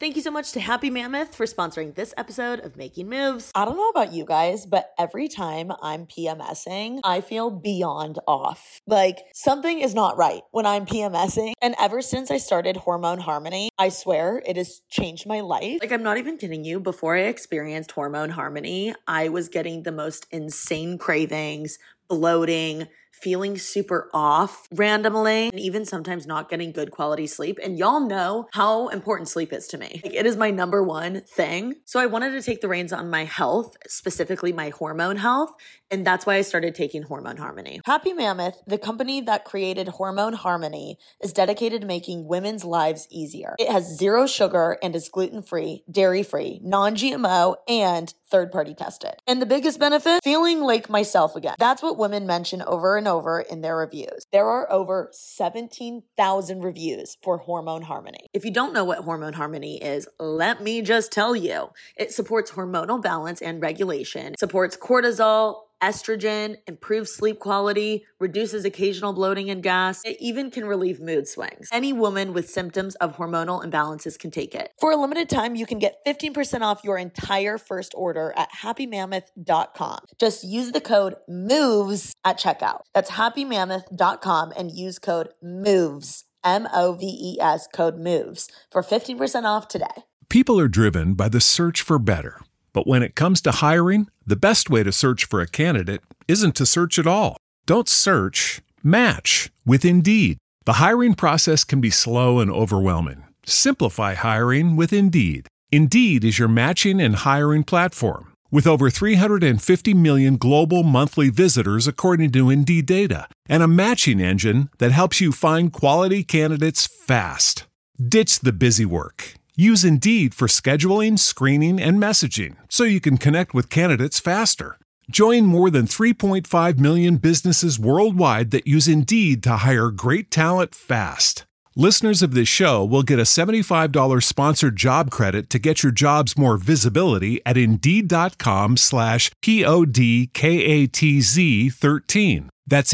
Thank you so much to Happy Mammoth for sponsoring this episode of Making Moves. I don't know about you guys, but every time I'm PMSing, I feel beyond off. Like something is not right when I'm PMSing. And ever since I started Hormone Harmony, I swear it has changed my life. Like I'm not even kidding you. Before I experienced Hormone Harmony, I was getting the most insane cravings, bloating, feeling super off randomly, and even sometimes not getting good quality sleep. And y'all know how important sleep is to me. Like, it is my number one thing. So I wanted to take the reins on my health, specifically my hormone health. And that's why I started taking Hormone Harmony. Happy Mammoth, the company that created Hormone Harmony, is dedicated to making women's lives easier. It has 0 sugar and is gluten-free, dairy-free, non-GMO, and third-party tested. And the biggest benefit? Feeling like myself again. That's what women mention over and over in their reviews. There are over 17,000 reviews for Hormone Harmony. If you don't know what Hormone Harmony is, let me just tell you. It supports hormonal balance and regulation, supports cortisol, estrogen, improves sleep quality, reduces occasional bloating and gas. It even can relieve mood swings. Any woman with symptoms of hormonal imbalances can take it. For a limited time, you can get 15% off your entire first order at happymammoth.com. Just use the code MOVES at checkout. That's happymammoth.com and use code MOVES, MOVES, code MOVES for 15% off today. People are driven by the search for better. But when it comes to hiring, the best way to search for a candidate isn't to search at all. Don't search, match with Indeed. The hiring process can be slow and overwhelming. Simplify hiring with Indeed. Indeed is your matching and hiring platform. With over 350 million global monthly visitors according to Indeed data, and a matching engine that helps you find quality candidates fast. Ditch the busy work. Use Indeed for scheduling, screening, and messaging so you can connect with candidates faster. Join more than 3.5 million businesses worldwide that use Indeed to hire great talent fast. Listeners of this show will get a $75 sponsored job credit to get your jobs more visibility at Indeed.com/PODKATZ13. That's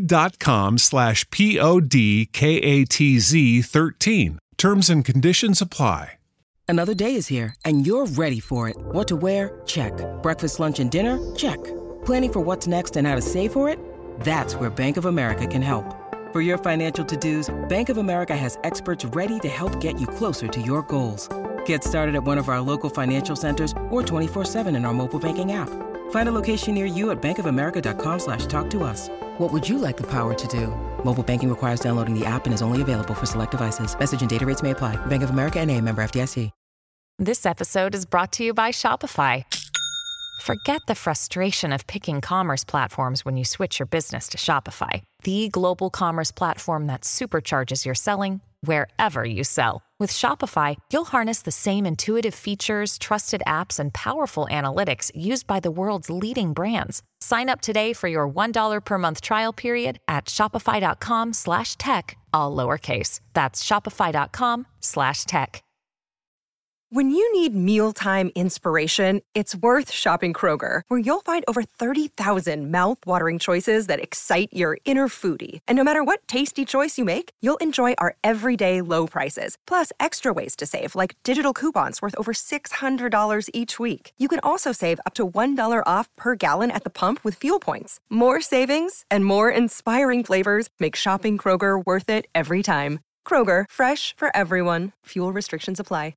Indeed.com/PODKATZ13. Terms and conditions apply. Another day is here, and you're ready for it. What to wear? Check. Breakfast, lunch, and dinner? Check. Planning for what's next and how to save for it? That's where Bank of America can help. For your financial to-dos, Bank of America has experts ready to help get you closer to your goals. Get started at one of our local financial centers or 24/7 in our mobile banking app. Find a location near you at bankofamerica.com/talktous. What would you like the power to do? Mobile banking requires downloading the app and is only available for select devices. Message and data rates may apply. Bank of America NA, member FDIC. This episode is brought to you by Shopify. Forget the frustration of picking commerce platforms when you switch your business to Shopify, the global commerce platform that supercharges your selling wherever you sell. With Shopify, you'll harness the same intuitive features, trusted apps, and powerful analytics used by the world's leading brands. Sign up today for your $1 per month trial period at shopify.com/tech, all lowercase. That's shopify.com/tech. When you need mealtime inspiration, it's worth shopping Kroger, where you'll find over 30,000 mouth-watering choices that excite your inner foodie. And no matter what tasty choice you make, you'll enjoy our everyday low prices, plus extra ways to save, like digital coupons worth over $600 each week. You can also save up to $1 off per gallon at the pump with fuel points. More savings and more inspiring flavors make shopping Kroger worth it every time. Kroger, fresh for everyone. Fuel restrictions apply.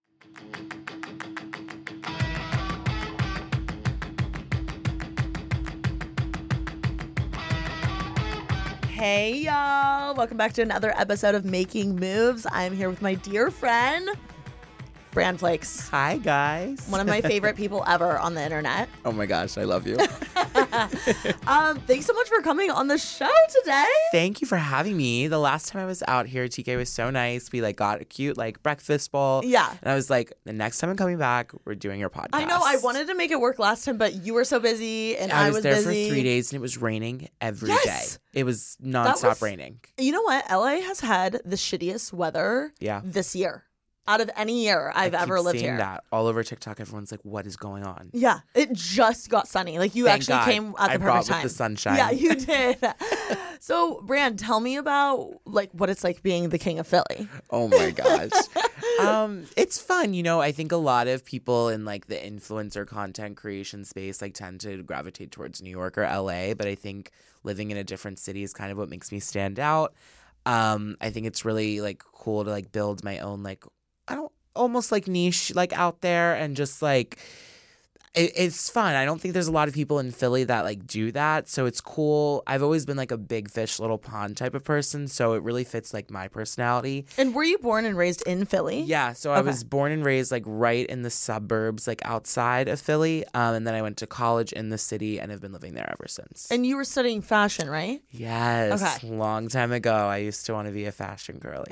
Hey y'all, welcome back to another episode of Making Moves. I'm here with my dear friend, Bran Flakes. Hi, guys. One of my favorite people ever on the internet. Oh my gosh, I love you. Thanks so much for coming on the show today. Thank you for having me. The last time I was out here, TK was so nice. We got a cute breakfast bowl. Yeah. And I was like, the next time I'm coming back, we're doing your podcast. I know. I wanted to make it work last time, but you were so busy and I was there busy. for 3 days and it was raining every day. It was nonstop raining. You know what? LA has had the shittiest weather this year. Out of any year I've ever lived here. That all over TikTok, everyone's like, "What is going on?" Yeah, it just got sunny. Like you Thank actually God. came at the perfect time. With the sunshine. Yeah, you did. So, Bran, tell me about what it's like being the king of Philly. Oh my gosh. It's fun. I think a lot of people in like the influencer content creation space like tend to gravitate towards New York or LA, but I think living in a different city is kind of what makes me stand out. I think it's really like cool to like build my own like almost like niche like out there and just like it's fun. I don't think there's a lot of people in Philly that like do that, so it's cool. I've always been like a big fish, little pond type of person, so it really fits like my personality. And were you born and raised in Philly? Yeah, so I was born and raised like right in the suburbs, like outside of Philly, and then I went to college in the city and have been living there ever since. And you were studying fashion, right? Yes, Okay. Long time ago. I used to want to be a fashion girly.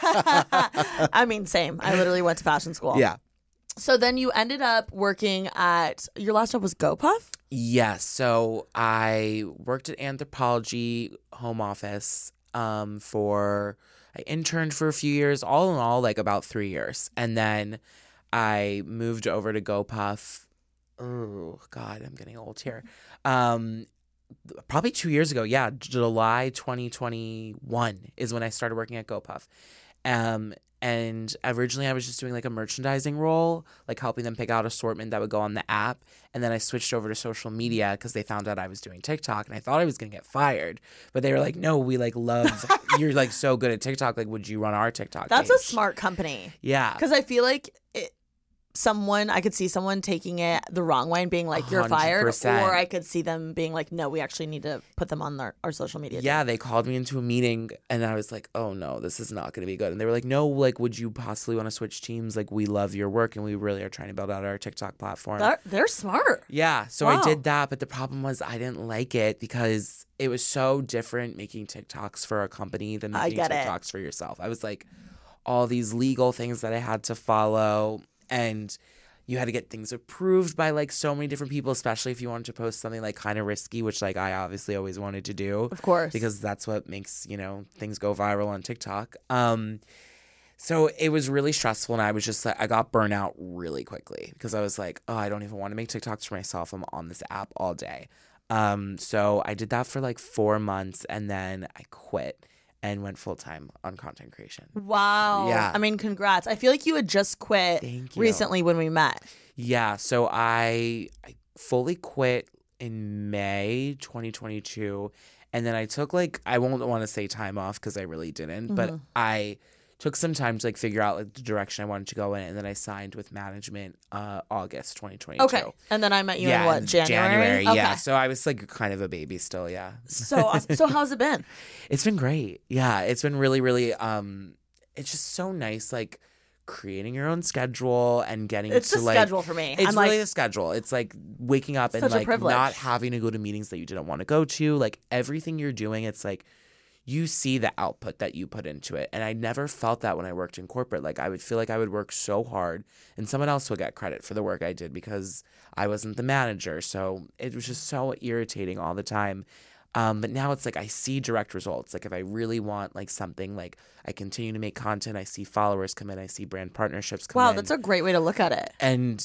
I mean, same. I literally went to fashion school. Yeah. So then you ended up working at, your last job was GoPuff? Yes. So I worked at Anthropologie home office I interned for a few years, all in all, like about 3 years. And then I moved over to GoPuff. Oh, God, I'm getting old here. Probably 2 years ago. Yeah, July 2021 is when I started working at GoPuff. And originally I was just doing like a merchandising role, like helping them pick out assortment that would go on the app. And then I switched over to social media because they found out I was doing TikTok and I thought I was going to get fired. But they were like, no, we like love, you're like so good at TikTok. Like, would you run our TikTok That's page? a smart company. Yeah. Because I feel like I could see someone taking it the wrong way and being like, you're fired. 100%. Or I could see them being like, no, we actually need to put them on our social media. Yeah, they called me into a meeting and I was like, oh no, this is not going to be good. And they were like, no, like, would you possibly want to switch teams? Like, we love your work and we really are trying to build out our TikTok platform. They're smart. Yeah, so Wow. I did that, but the problem was I didn't like it because it was so different making TikToks for a company than making TikToks for yourself. I was like, all these legal things that I had to follow, and you had to get things approved by like so many different people, especially if you wanted to post something like kind of risky, which like I obviously always wanted to do. Of course. Because that's what makes, things go viral on TikTok. So it was really stressful, and I was just like, I got burnt out really quickly because I was like, oh, I don't even want to make TikToks for myself. I'm on this app all day. So I did that for like 4 months, and then I quit and went full-time on content creation. Wow. Yeah. I mean, congrats. I feel like you had just quit Thank you. recently when we met. Yeah, so I fully quit in May 2022, and then I took like, I won't want to say time off because I really didn't, but I took some time to like figure out like the direction I wanted to go in, and then I signed with management August 2022. Okay. And then I met you in what, January? Yeah. Okay. So I was like kind of a baby still, yeah. So awesome. So how's it been? It's been great. Yeah, it's been really, really it's just so nice like creating your own schedule and getting It's to the like schedule for me. It's I'm really like, the schedule. It's like waking up and such a like privilege. not having to go to meetings that you didn't want to go to. Like everything you're doing, it's like you see the output that you put into it. And I never felt that when I worked in corporate. Like I would feel like I would work so hard and someone else would get credit for the work I did because I wasn't the manager. So it was just so irritating all the time. But now it's like I see direct results. Like if I really want like something, like I continue to make content, I see followers come in, I see brand partnerships come in. wow, that's a great way to look at it. And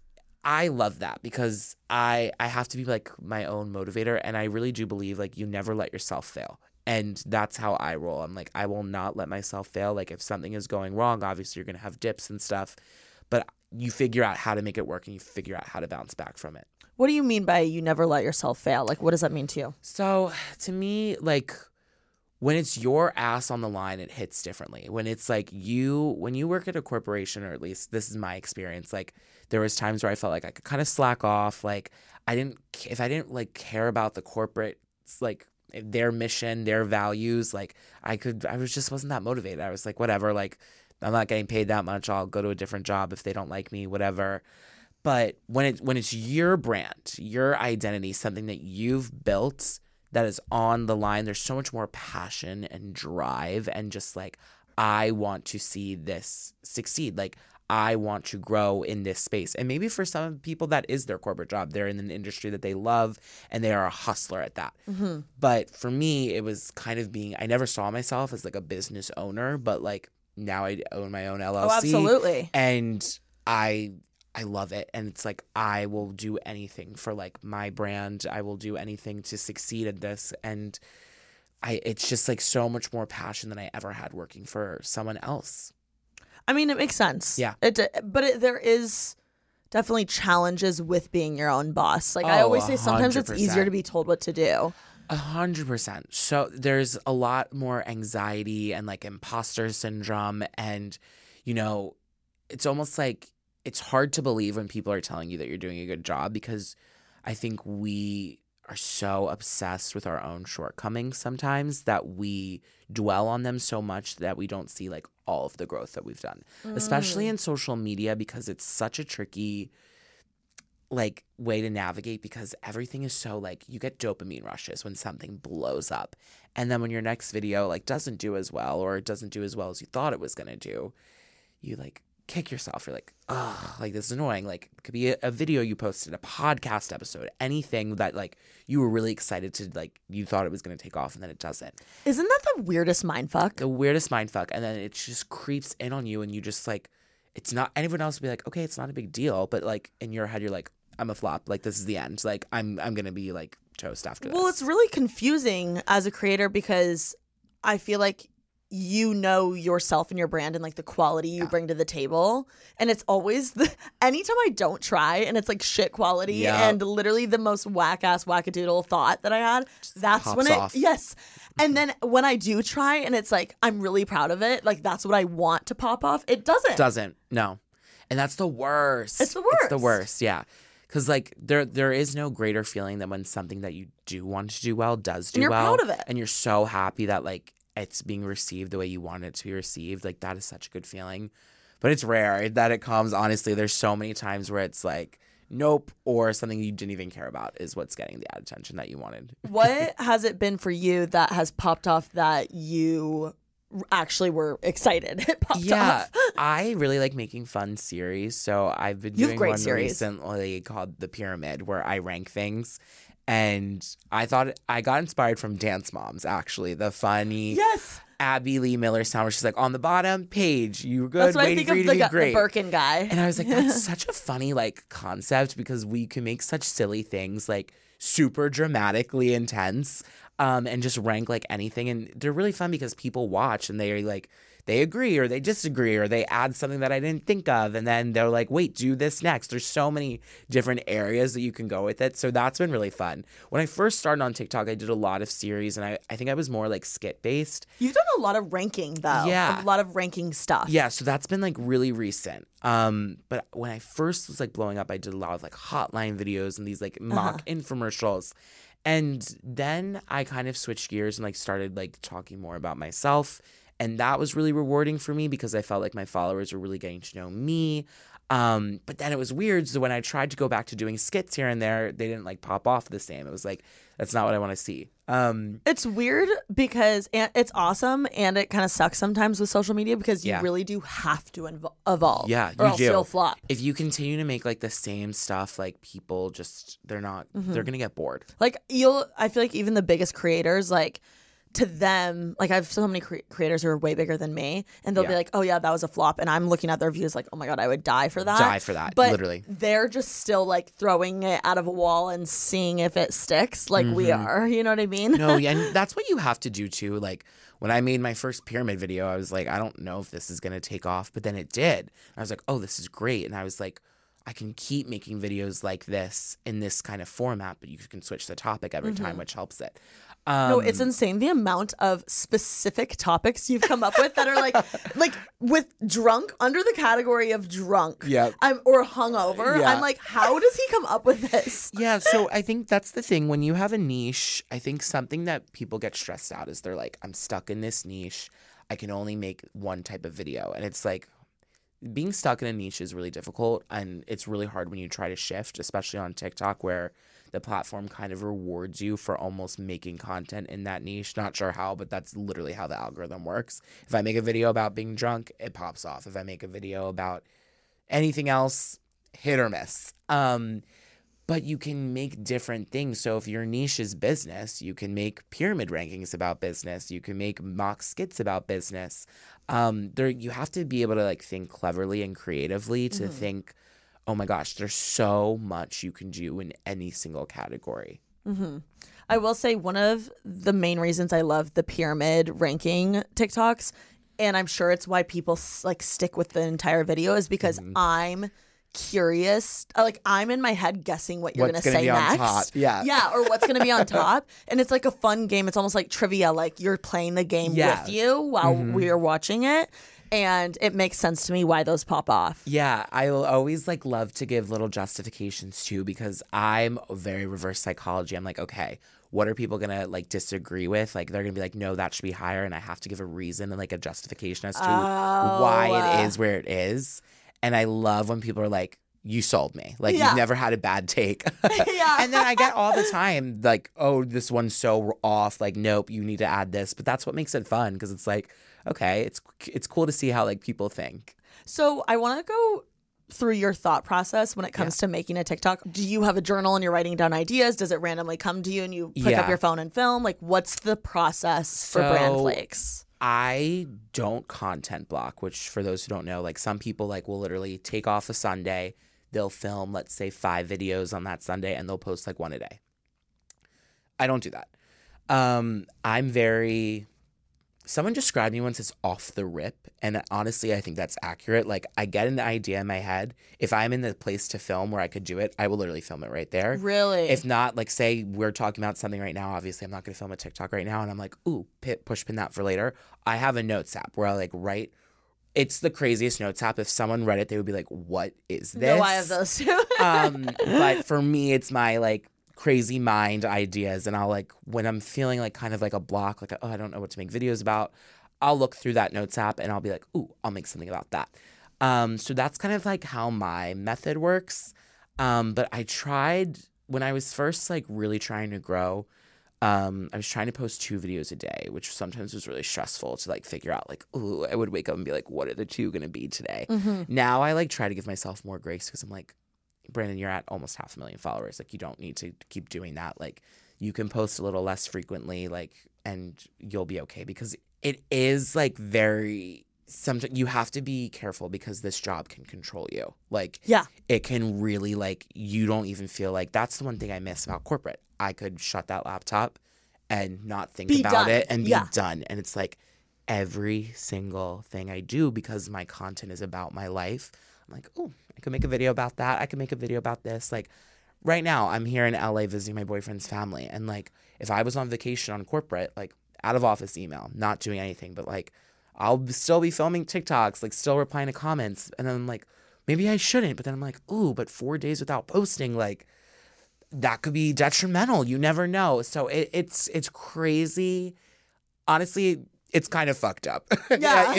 I love that because I have to be like my own motivator, and I really do believe like you never let yourself fail. And that's how I roll. I'm like, I will not let myself fail. Like if something is going wrong, obviously you're going to have dips and stuff, but you figure out how to make it work and you figure out how to bounce back from it. What do you mean by you never let yourself fail? Like, what does that mean to you? So to me, like when it's your ass on the line, it hits differently. When it's like when you work at a corporation, or at least this is my experience, like there was times where I felt like I could kind of slack off. Like if I didn't like care about the corporate, like their mission, their values, like wasn't that motivated. I was like, whatever, like I'm not getting paid that much. I'll go to a different job if they don't like me, whatever. But when it's your brand, your identity, something that you've built that is on the line, there's so much more passion and drive and just like, I want to see this succeed. Like I want to grow in this space. And maybe for some people that is their corporate job. They're in an industry that they love and they are a hustler at that. Mm-hmm. But for me, it was kind of I never saw myself as like a business owner, but like now I own my own LLC. Oh, absolutely. And I love it. And it's like, I will do anything for like my brand. I will do anything to succeed at this. And it's just like so much more passion than I ever had working for someone else. I mean, it makes sense. Yeah. There is definitely challenges with being your own boss. Like I Oh, always say, sometimes it's 100%. easier to be told what to do. 100%. So there's a lot more anxiety and like imposter syndrome. And, you know, it's almost like it's hard to believe when people are telling you that you're doing a good job, because I think we are so obsessed with our own shortcomings sometimes that we dwell on them so much that we don't see like all of the growth that we've done, especially in social media, because it's such a tricky like way to navigate, because everything is so like you get dopamine rushes when something blows up, and then when your next video like doesn't do as well, or it doesn't do as well as you thought it was going to do, you like kick yourself. You're like, oh, like this is annoying. Like it could be a video you posted, a podcast episode, anything that like you were really excited to, like you thought it was going to take off and then it doesn't. Isn't that the weirdest mindfuck? The weirdest mindfuck. And then it just creeps in on you, and you just like, it's not, anyone else would be like, okay, it's not a big deal. But like in your head, you're like, I'm a flop. Like this is the end. Like I'm going to be like toast after this. Well, it's really confusing as a creator, because I feel like you know yourself and your brand and like the quality you bring to the table, and it's always anytime I don't try and it's like shit quality and literally the most whack-ass wackadoodle thought that I had, that's when off. Yes. And then when I do try and it's like I'm really proud of it, like that's what I want to pop off, it doesn't. No. And that's the worst. It's the worst. It's the worst, yeah. Because like there is no greater feeling than when something that you do want to do well does do and you're well. proud of it. And you're so happy that like it's being received the way you want it to be received. Like that is such a good feeling. But it's rare that it comes. Honestly, there's so many times where it's like, nope, or something you didn't even care about is what's getting the attention that you wanted. What has it been for you that has popped off that you actually were excited it popped off? I really like making fun series. So I've been You have doing great one series. recently called The Pyramid, where I rank things. And I thought I got inspired from Dance Moms, actually. The funny Yes. Abby Lee Miller sound where she's like, on the bottom page, you good, That's what I waiting think for you of to be the great. Birkin guy. And I was like, that's such a funny like concept, because we can make such silly things like super dramatically intense, and just rank like anything. And they're really fun because people watch and they're like, they agree or they disagree or they add something that I didn't think of. And then they're like, wait, do this next. There's so many different areas that you can go with it. So that's been really fun. When I first started on TikTok, I did a lot of series, and I think I was more like skit based. You've done a lot of ranking though. Yeah. A lot of ranking stuff. Yeah, so that's been like really recent. But when I first was like blowing up, I did a lot of like hotline videos and these like mock infomercials. And then I kind of switched gears and like started like talking more about myself. And that was really rewarding for me because I felt like my followers were really getting to know me. But then it was weird. So when I tried to go back to doing skits here and there, they didn't like pop off the same. It was like, that's not what I want to see. It's weird because it's awesome, and it kind of sucks sometimes with social media because you really do have to evolve. Yeah, or you else do. you'll flop. If you continue to make like the same stuff, like people just, they're going to get bored. Like I feel like even the biggest creators, like to them, like I have so many creators who are way bigger than me, and they'll be like, oh yeah, that was a flop. And I'm looking at their views like, oh my God, I would die for that. Die for that, but literally. They're just still like throwing it out of a wall and seeing if it sticks like we are. You know what I mean? No, yeah, and that's what you have to do too. Like when I made my first pyramid video, I was like, I don't know if this is going to take off, but then it did. I was like, oh, this is great. And I was like, I can keep making videos like this in this kind of format, but you can switch the topic every time, which helps it. No, it's insane the amount of specific topics you've come up with that are like with drunk under the category of drunk. Yep. Or hungover. Yeah. I'm like, how does he come up with this? Yeah, so I think that's the thing. When you have a niche, I think something that people get stressed out is they're like, I'm stuck in this niche. I can only make one type of video. And it's like, being stuck in a niche is really difficult, and it's really hard when you try to shift, especially on TikTok, where the platform kind of rewards you for almost making content in that niche. Not sure how, but that's literally how the algorithm works. If I make a video about being drunk, it pops off. If I make a video about anything else, hit or miss. But you can make different things. So if your niche is business, you can make pyramid rankings about business. You can make mock skits about business. You have to be able to like think cleverly and creatively to think, oh my gosh, there's so much you can do in any single category. I will say one of the main reasons I love the pyramid ranking TikToks and I'm sure it's why people like stick with the entire video, is because I'm curious. Like, I'm in my head guessing what you're going to say next. Top. Yeah, or what's going to be on top. And it's like a fun game. It's almost like trivia. Like, you're playing the game with you while we're watching it. And it makes sense to me why those pop off. Yeah, I will always like love to give little justifications too, because I'm very reverse psychology. I'm like, okay, what are people gonna like disagree with? Like, they're gonna be like, no, that should be higher, and I have to give a reason and like a justification as to why it is where it is. And I love when people are like, you sold me. Like, you've never had a bad take. And then I get all the time like, oh, this one's so off. Like, nope, you need to add this. But that's what makes it fun, because it's like, okay, it's cool to see how like people think. So I want to go through your thought process when it comes to making a TikTok. Do you have a journal and you're writing down ideas? Does it randomly come to you and you pick up your phone and film? Like, what's the process for Brand Flakes? I don't content block, which for those who don't know, like some people like will literally take off a Sunday, they'll film, let's say 5 videos on that Sunday, and they'll post like 1 a day. I don't do that. I'm very... Someone described me once as off the rip, and honestly, I think that's accurate. Like, I get an idea in my head. If I'm in the place to film where I could do it, I will literally film it right there. Really? If not, like, say we're talking about something right now. Obviously, I'm not going to film a TikTok right now, and I'm like, ooh, push pin that for later. I have a notes app where I like write. It's the craziest notes app. If someone read it, they would be like, what is this? No, I have those too. But for me, it's my like crazy mind ideas, and I'll like, when I'm feeling like kind of like a block, like, oh, I don't know what to make videos about, I'll look through that notes app and I'll be like, ooh, I'll make something about that. So that's kind of like how my method works. But I tried, when I was first like really trying to grow, I was trying to post 2 videos a day, which sometimes was really stressful to like figure out, like, ooh, I would wake up and be like, what are the 2 going to be today? Now I like try to give myself more grace, because I'm like, Brandon, you're at almost 500,000 followers. Like, you don't need to keep doing that. Like, you can post a little less frequently, like, and you'll be okay, because it is like very, sometimes you have to be careful, because this job can control you. Like, it can really, like, you don't even feel like, that's the one thing I miss about corporate. I could shut that laptop and not think about it and be done. And it's like every single thing I do, because my content is about my life, I'm like, oh, I could make a video about that. I could make a video about this. Like, right now, I'm here in LA visiting my boyfriend's family. And, like, if I was on vacation on corporate, like, out of office email, not doing anything, but, like, I'll still be filming TikToks, like, still replying to comments. And then I'm like, maybe I shouldn't. But then I'm like, ooh, but 4 days without posting, like, that could be detrimental. You never know. So it's crazy. Honestly, it's kind of fucked up. Yeah.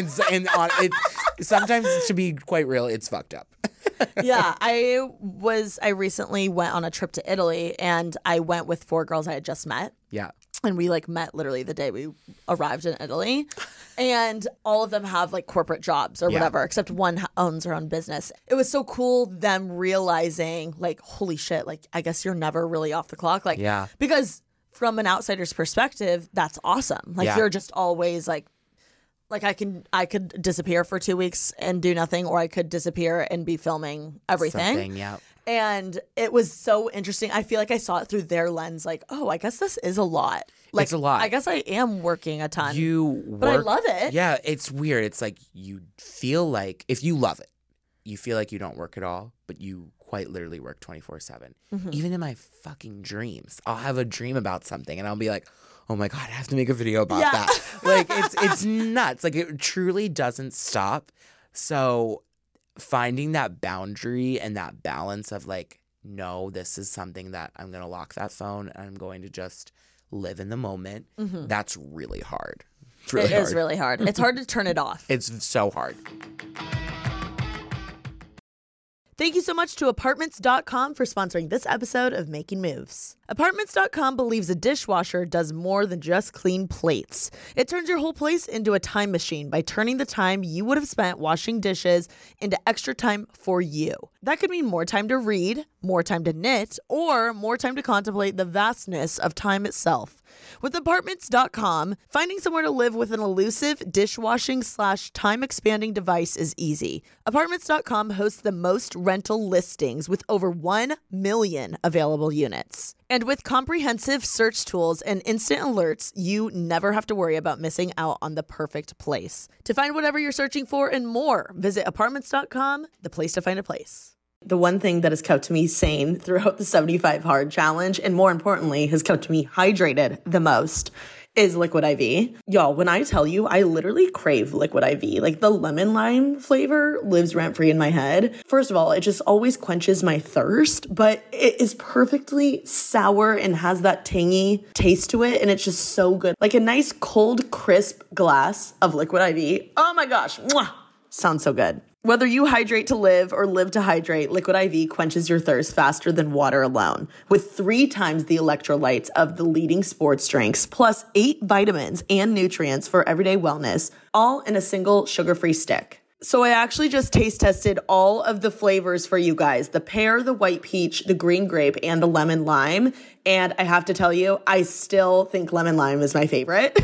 Sometimes, to be quite real, it's fucked up. Yeah. I recently went on a trip to Italy, and I went with 4 girls I had just met. Yeah. And we like met literally the day we arrived in Italy. And all of them have like corporate jobs or whatever, except one owns her own business. It was so cool them realizing like, holy shit, like, I guess you're never really off the clock. Like, because from an outsider's perspective, that's awesome. Like, you're just always like I could disappear for 2 weeks and do nothing, or I could disappear and be filming everything. And it was so interesting. I feel like I saw it through their lens, like, oh, I guess this is a lot. Like, it's a lot. I guess I am working a ton. But I love it. Yeah, it's weird. It's like, you feel like, if you love it, you feel like you don't work at all, but you quite literally work 24/7. Even in my fucking dreams, I'll have a dream about something and I'll be like, oh my God, I have to make a video about that. Like, it's nuts. Like, it truly doesn't stop. So finding that boundary and that balance of like, no, this is something that I'm going to lock that phone and I'm going to just live in the moment. That's really hard. It is really hard. It's hard to turn it off. It's so hard. Thank you so much to Apartments.com for sponsoring this episode of Making Moves. Apartments.com believes a dishwasher does more than just clean plates. It turns your whole place into a time machine by turning the time you would have spent washing dishes into extra time for you. That could mean more time to read, more time to knit, or more time to contemplate the vastness of time itself. With Apartments.com, finding somewhere to live with an elusive dishwashing/time-expanding device is easy. Apartments.com hosts the most rental listings with over 1 million available units. And with comprehensive search tools and instant alerts, you never have to worry about missing out on the perfect place. To find whatever you're searching for and more, visit Apartments.com, the place to find a place. The one thing that has kept me sane throughout the 75 Hard Challenge, and more importantly, has kept me hydrated the most, is Liquid IV. Y'all, when I tell you, I literally crave Liquid IV. Like, the lemon lime flavor lives rent-free in my head. First of all, it just always quenches my thirst, but it is perfectly sour and has that tangy taste to it, and it's just so good. Like a nice cold, crisp glass of Liquid IV. Oh my gosh, mwah! Sounds so good. Whether you hydrate to live or live to hydrate, Liquid IV quenches your thirst faster than water alone. With 3 times the electrolytes of the leading sports drinks, plus 8 vitamins and nutrients for everyday wellness, all in a single sugar-free stick. So I actually just taste tested all of the flavors for you guys. The pear, the white peach, the green grape, and the lemon lime. And I have to tell you, I still think lemon lime is my favorite.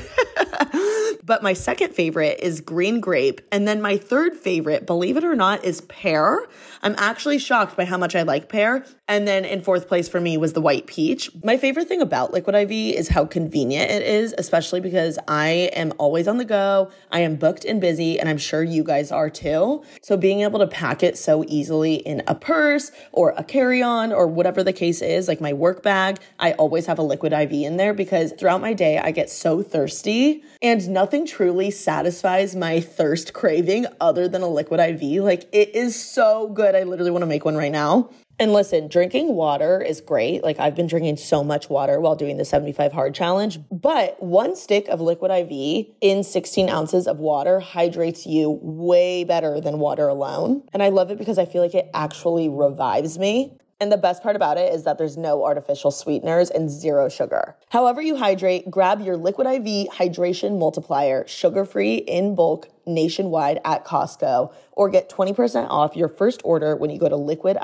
But my second favorite is green grape. And then my third favorite, believe it or not, is pear. I'm actually shocked by how much I like pear. And then in fourth place for me was the white peach. My favorite thing about Liquid IV is how convenient it is, especially because I am always on the go. I am booked and busy, and I'm sure you guys are too. So being able to pack it so easily in a purse or a carry-on or whatever the case is, like my work bag, I always have a Liquid IV in there because throughout my day, I get so thirsty, and nothing truly satisfies my thirst craving other than a Liquid IV. Like, it is so good. I literally want to make one right now. And listen, drinking water is great. Like, I've been drinking so much water while doing the 75 Hard Challenge, but 1 stick of Liquid IV in 16 ounces of water hydrates you way better than water alone. And I love it because I feel like it actually revives me. And the best part about it is that there's no artificial sweeteners and 0 sugar. However you hydrate, grab your Liquid IV Hydration Multiplier, sugar-free in bulk nationwide at Costco, or get 20% off your first order when you go to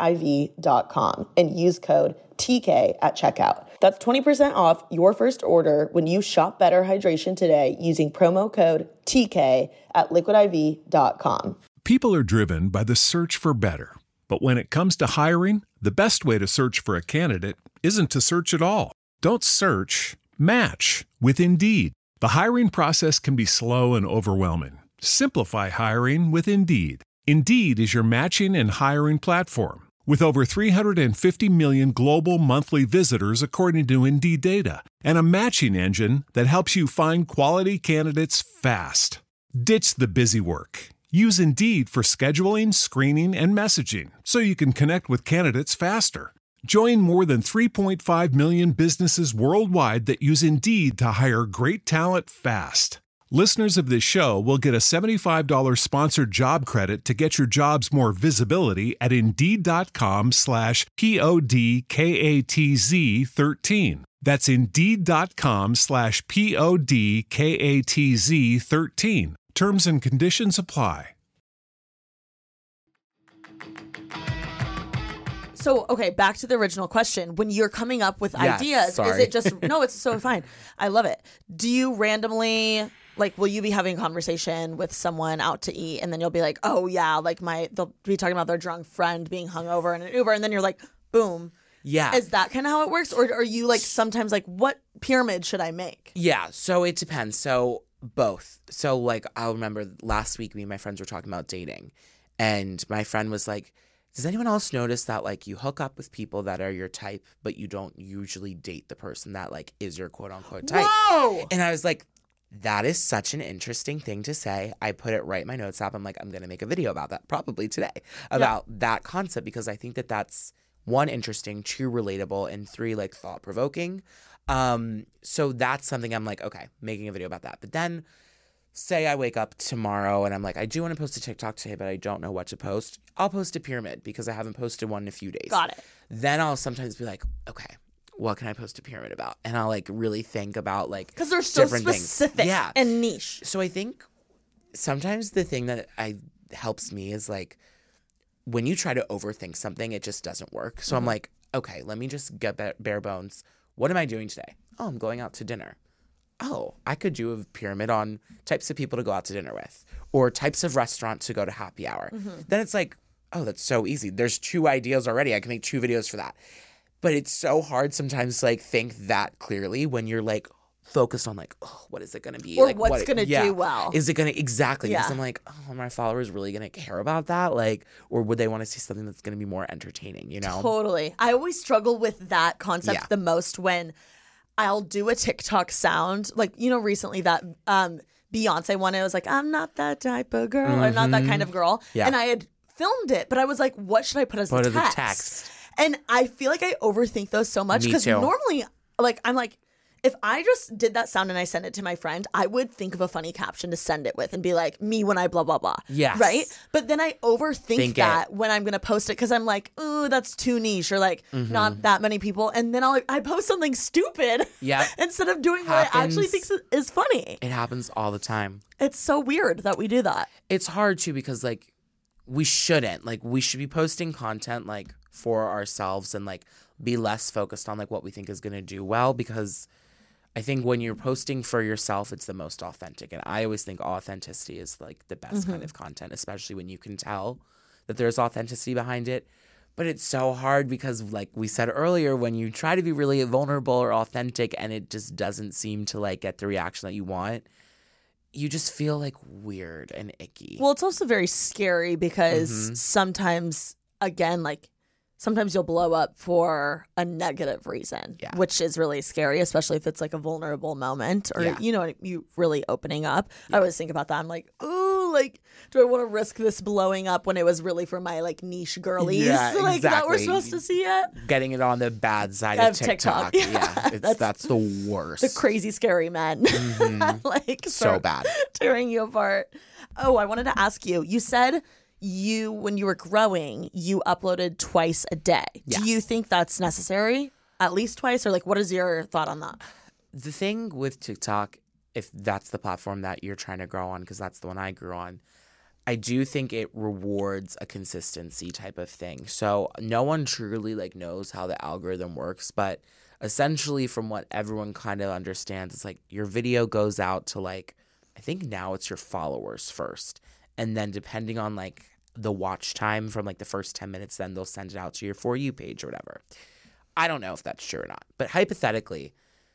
liquidiv.com and use code TK at checkout. That's 20% off your first order when you shop Better Hydration today using promo code TK at liquidiv.com. People are driven by the search for better. But when it comes to hiring, the best way to search for a candidate isn't to search at all. Don't search, match with Indeed. The hiring process can be slow and overwhelming. Simplify hiring with Indeed. Indeed is your matching and hiring platform. With over 350 million global monthly visitors according to Indeed data, and a matching engine that helps you find quality candidates fast. Ditch the busy work. Use Indeed for scheduling, screening, and messaging so you can connect with candidates faster. Join more than 3.5 million businesses worldwide that use Indeed to hire great talent fast. Listeners of this show will get a $75 sponsored job credit to get your jobs more visibility at Indeed.com/PODKATZ13. That's Indeed.com/PODKATZ13. Terms and conditions apply. So, okay, back to the original question. When you're coming up with Yes, ideas, sorry. is it just, no, it's so fine. I love it. Do you randomly, like, will you be having a conversation with someone out to eat and then you'll be like, oh yeah, like they'll be talking about their drunk friend being hungover in an Uber, and then you're like, boom. Yeah. Is that kind of how it works? Or are you like sometimes like, what pyramid should I make? Yeah, so it depends. So both. So like I'll remember last week me and my friends were talking about dating, and my friend was like, does anyone else notice that like you hook up with people that are your type, but you don't usually date the person that like is your quote unquote type? Whoa! And I was like, that is such an interesting thing to say. I put it right in my notes app. I'm like, I'm going to make a video about that probably today about that concept, because I think that that's 1, interesting, 2, relatable, and 3, like thought provoking. So that's something I'm like, okay, making a video about that. But then say I wake up tomorrow and I'm like, I do want to post a TikTok today, but I don't know what to post. I'll post a pyramid because I haven't posted one in a few days. Got it. Then I'll sometimes be like, okay, what can I post a pyramid about? And I'll like really think about like Because they're so different specific things. Yeah. and niche. So I think sometimes the thing that helps me is like when you try to overthink something, it just doesn't work. So I'm like, okay, let me just get bare bones. what am I doing today? Oh, I'm going out to dinner. Oh, I could do a pyramid on types of people to go out to dinner with or types of restaurants to go to happy hour. Then it's like, oh, that's so easy. There's 2 ideas already. I can make 2 videos for that. But it's so hard sometimes to like think that clearly when you're like focused on like, oh, what is it going to be? Or like, what's going to do well. Is it going to, exactly. Yeah. Because I'm like, oh, are my followers really going to care about that? Like, or would they want to see something that's going to be more entertaining, you know? Totally. I always struggle with that concept Yeah. the most when I'll do a TikTok sound. Like, you know, recently that Beyonce one, it was like, I'm not that type of girl. I'm not that kind of girl. Yeah. And I had filmed it, but I was like, what should I put as Put the as the text? text. And I feel like I overthink those so much Me because too. normally, like, I'm like, if I just did that sound and I sent it to my friend, I would think of a funny caption to send it with and be like, me when I blah, blah, blah. Yes. Right? But then I overthink Think that when I'm going to post it because I'm like, ooh, that's too niche or like not that many people. And then I post something stupid Yep. instead of doing what I actually Happens. think is funny. It happens all the time. It's so weird that we do that. It's hard too because like we shouldn't. Like we should be posting content like for ourselves and like be less focused on like what we think is going to do well because I think when you're posting for yourself, it's the most authentic. And I always think authenticity is like the best kind of content, especially when you can tell that there's authenticity behind it. But it's so hard because like we said earlier, when you try to be really vulnerable or authentic and it just doesn't seem to like get the reaction that you want, you just feel like weird and icky. Well, it's also very scary because sometimes, again, like sometimes you'll blow up for a negative reason, Yeah. which is really scary, especially if it's like a vulnerable moment or, Yeah. you know, you really opening up. I always think about that. I'm like, ooh, like, do I want to risk this blowing up when it was really for my like niche girlies Yeah, like that we're exactly. supposed to see it? Getting it on the bad side Of of TikTok. TikTok. Yeah, that's the worst. The crazy, scary men. Like, So start bad. tearing you apart. Oh, I wanted to ask you, you said when you were growing, you uploaded twice a day. Yeah. Do you think that's necessary? At least twice? Or like, what is your thought on that? The thing with TikTok, if that's the platform that you're trying to grow on, because that's the one I grew on, I do think it rewards a consistency type of thing. So no one truly like knows how the algorithm works, but essentially from what everyone kind of understands, it's like your video goes out to like, I think now it's your followers first. And then depending on like the watch time from like the first 10 minutes, then they'll send it out to your For You page or whatever. I don't know if that's true or not, but hypothetically,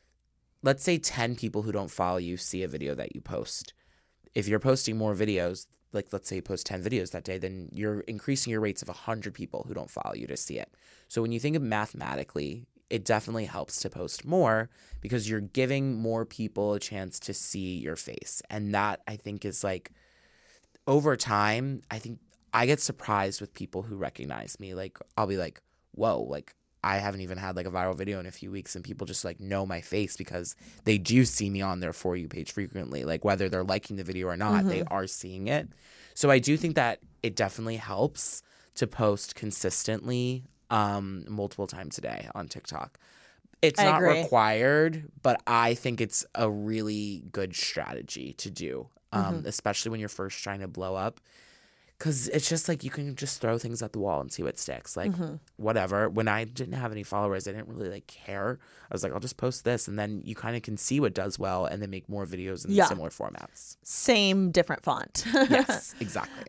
let's say 10 people who don't follow you see a video that you post. If you're posting more videos, like let's say you post 10 videos that day, then you're increasing your rates of 100 people who don't follow you to see it. So when you think of mathematically, it definitely helps to post more because you're giving more people a chance to see your face. And that I think is like, over time, I think I get surprised with people who recognize me. Like I'll be like, whoa, like I haven't even had like a viral video in a few weeks and people just like know my face because they do see me on their For You page frequently. Like whether they're liking the video or not, they are seeing it. So I do think that it definitely helps to post consistently multiple times a day on TikTok. It's I not agree. required, but I think it's a really good strategy to do, especially when you're first trying to blow up. Because it's just like you can just throw things at the wall and see what sticks. Like, whatever. When I didn't have any followers, I didn't really like care. I was like, I'll just post this. And then you kind of can see what does well and then make more videos in Yeah. similar formats. Same, different font. Yes, exactly.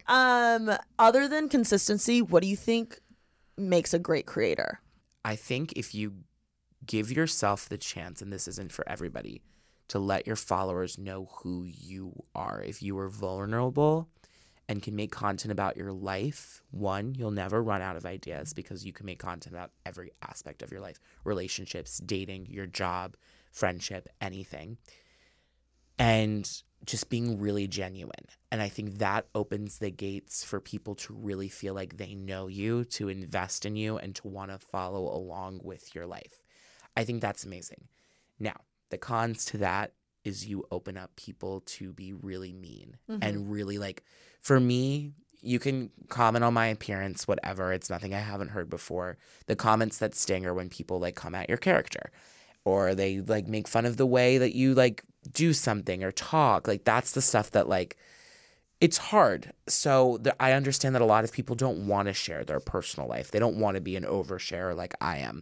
Other than consistency, what do you think makes a great creator? I think if you give yourself the chance, and this isn't for everybody, to let your followers know who you are. If you are vulnerable and can make content about your life, one, you'll never run out of ideas because you can make content about every aspect of your life. Relationships, dating, your job, friendship, anything. And just being really genuine. And I think that opens the gates for people to really feel like they know you, to invest in you, and to want to follow along with your life. I think that's amazing. Now, the cons to that is you open up people to be really mean and really like, for me, you can comment on my appearance, whatever. It's nothing I haven't heard before. The comments that sting are when people like come at your character or they like make fun of the way that you like do something or talk. Like that's the stuff that like, it's hard. So I understand that a lot of people don't want to share their personal life. They don't want to be an oversharer like I am.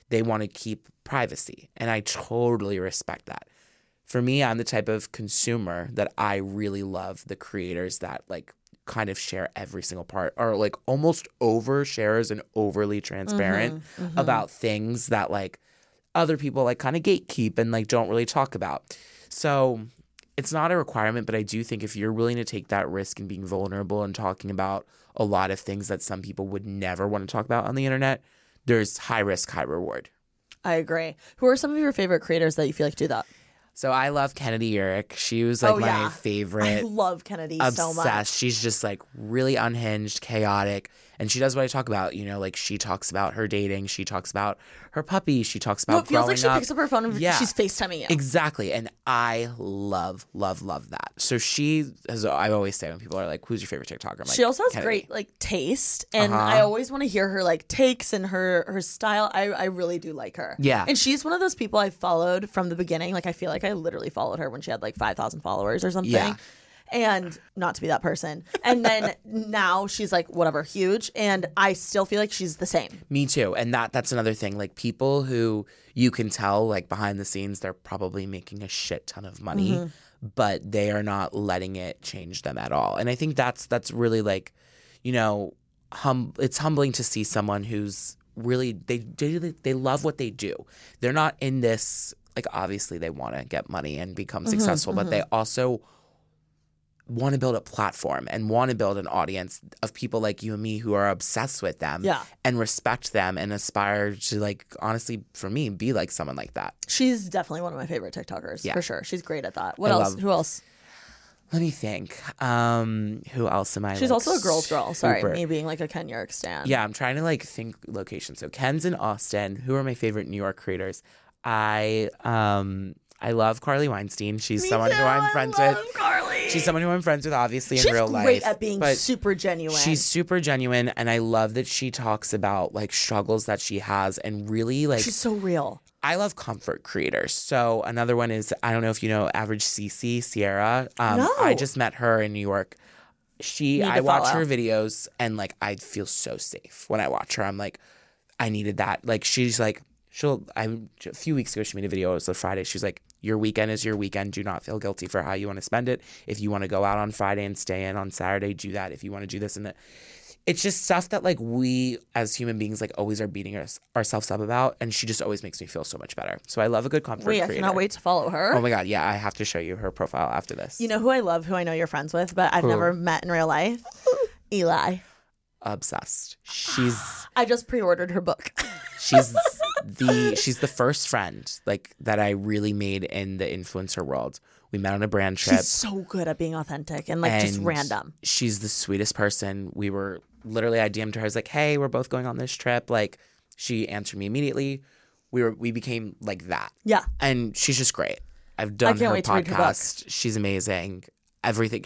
they want to keep privacy. And I totally respect that. For me, I'm the type of consumer that I really love the creators that like kind of share every single part, or like almost overshares and overly transparent about things that like other people like kind of gatekeep and like don't really talk about. So it's not a requirement, but I do think if you're willing to take that risk and being vulnerable and talking about a lot of things that some people would never want to talk about on the internet, there's high risk, high reward. I agree. Who are some of your favorite creators that you feel like do that? So I love Kennedy Urick. She was like my favorite. I love Kennedy so much. Obsessed. She's just like really unhinged, chaotic. And she does what I talk about, you know, like she talks about her dating. She talks about her puppy. She talks about it feels growing like she up. picks up her phone and she's FaceTiming you. Exactly. And I love that. So she, as I always say when people are like, who's your favorite TikToker? I'm like, she also has Kennedy. great like taste. And I always want to hear her like takes and her style. I really do like her. Yeah. And she's one of those people I followed from the beginning. Like I feel like I literally followed her when she had like 5,000 followers or something. Yeah. And not to be that person. And then now she's like, whatever, huge. And I still feel like she's the same. Me too. And that's another thing. Like people who you can tell like behind the scenes, they're probably making a shit ton of money, but they are not letting it change them at all. And I think that's really like, you know, it's humbling to see someone who's really, they love what they do. They're not in this, like obviously they want to get money and become successful, but they also want to build a platform and want to build an audience of people like you and me who are obsessed with them and respect them and aspire to, like, honestly, for me, be like someone like that. She's definitely one of my favorite TikTokers, for sure. She's great at that. What else? Who else? Let me think. Who else am I? She's also a girl's girl. Sorry, super- me being like a Ken Urick stan. Yeah, I'm trying to like think location. So Ken's in Austin. Who are my favorite New York creators? I love Carly Weinstein. She's someone who I'm friends with. Carly. She's someone who I'm friends with, obviously, She's in real life. She's great at being super genuine. She's super genuine, and I love that she talks about like struggles that she has, and really like she's so real. I love comfort creators. So another one is, I don't know if you know Average CC, Sierra. No. I just met her in New York. I watch her videos and like I feel so safe when I watch her. I'm like, I needed that. Like she's like, a few weeks ago she made a video. It was a Friday. She's like, your weekend is your weekend. Do not feel guilty for how you want to spend it. If you want to go out on Friday and stay in on Saturday, do that. If you want to do this and that. It's just stuff that like we as human beings like always are beating ourselves up about, and she just always makes me feel so much better. So I love a good comfort creator. I cannot wait to follow her. Oh my God, yeah, I have to show you her profile after this. You know who I love, who I know you're friends with, but I've never met in real life? Eli. Obsessed. I just pre-ordered her book. She's the first friend like that I really made in the influencer world. We met on a brand trip. She's so good at being authentic and like just random. She's the sweetest person. We were literally, I DM'd her. I was like, hey, we're both going on this trip. Like, she answered me immediately. We became like that. Yeah. And she's just great. I've done her podcast. She's amazing. Everything.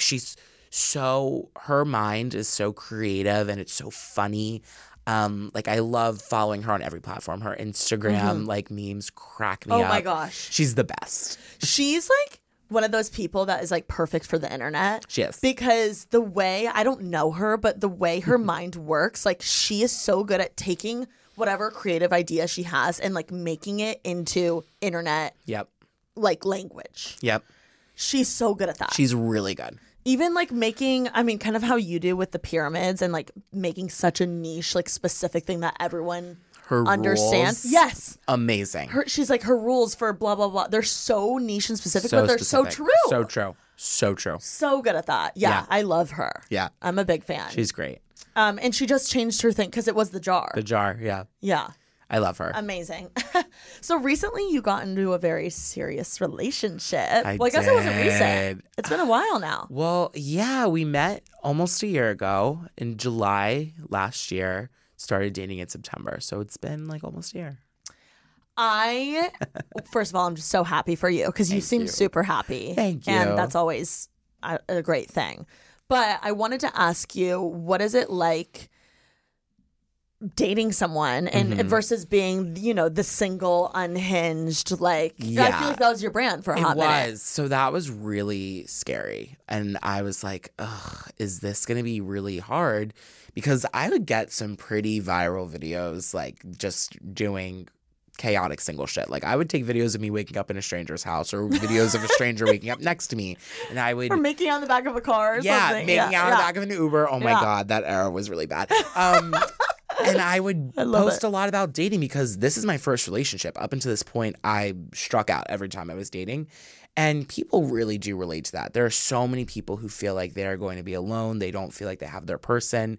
Her mind is so creative and it's so funny. Like I love following her on every platform. Her Instagram like memes crack me up. Oh my gosh. She's the best. She's like one of those people that is like perfect for the internet. She is. Because the way, I don't know her, but the way her mind works, like she is so good at taking whatever creative idea she has and like making it into internet like language. Yep. She's so good at that. She's really good. Even like making, I mean, kind of how you do with the pyramids and like making such a niche, like specific thing that everyone understands. Rules, yes. Amazing. She's like, her rules for blah, blah, blah. They're so niche and specific, but they're so true. So true. So true. So good at that. Yeah. I love her. Yeah. I'm a big fan. She's great. And she just changed her thing because it was the jar. The jar, yeah. Yeah. I love her. Amazing. So recently you got into a very serious relationship. I guess did. it wasn't recent. It's been a while now. Well, yeah, we met almost a year ago in July last year. Started dating in September. So it's been like almost a year. First of all, I'm just so happy for you because you seem super happy. Thank you. And that's always a great thing. But I wanted to ask you, what is it like dating someone and versus being, you know, the single, unhinged, like, I feel like that was your brand for a hot minute. It was. So that was really scary. And I was like, ugh, is this going to be really hard? Because I would get some pretty viral videos, like just doing chaotic single shit. Like I would take videos of me waking up in a stranger's house or videos of a stranger waking up next to me, and I would Or making out in the back of a car or something. making out in the back of an Uber. Oh my God, that era was really bad. And I would post a lot about dating because this is my first relationship. Up until this point, I struck out every time I was dating. And people really do relate to that. There are so many people who feel like they're going to be alone. They don't feel like they have their person.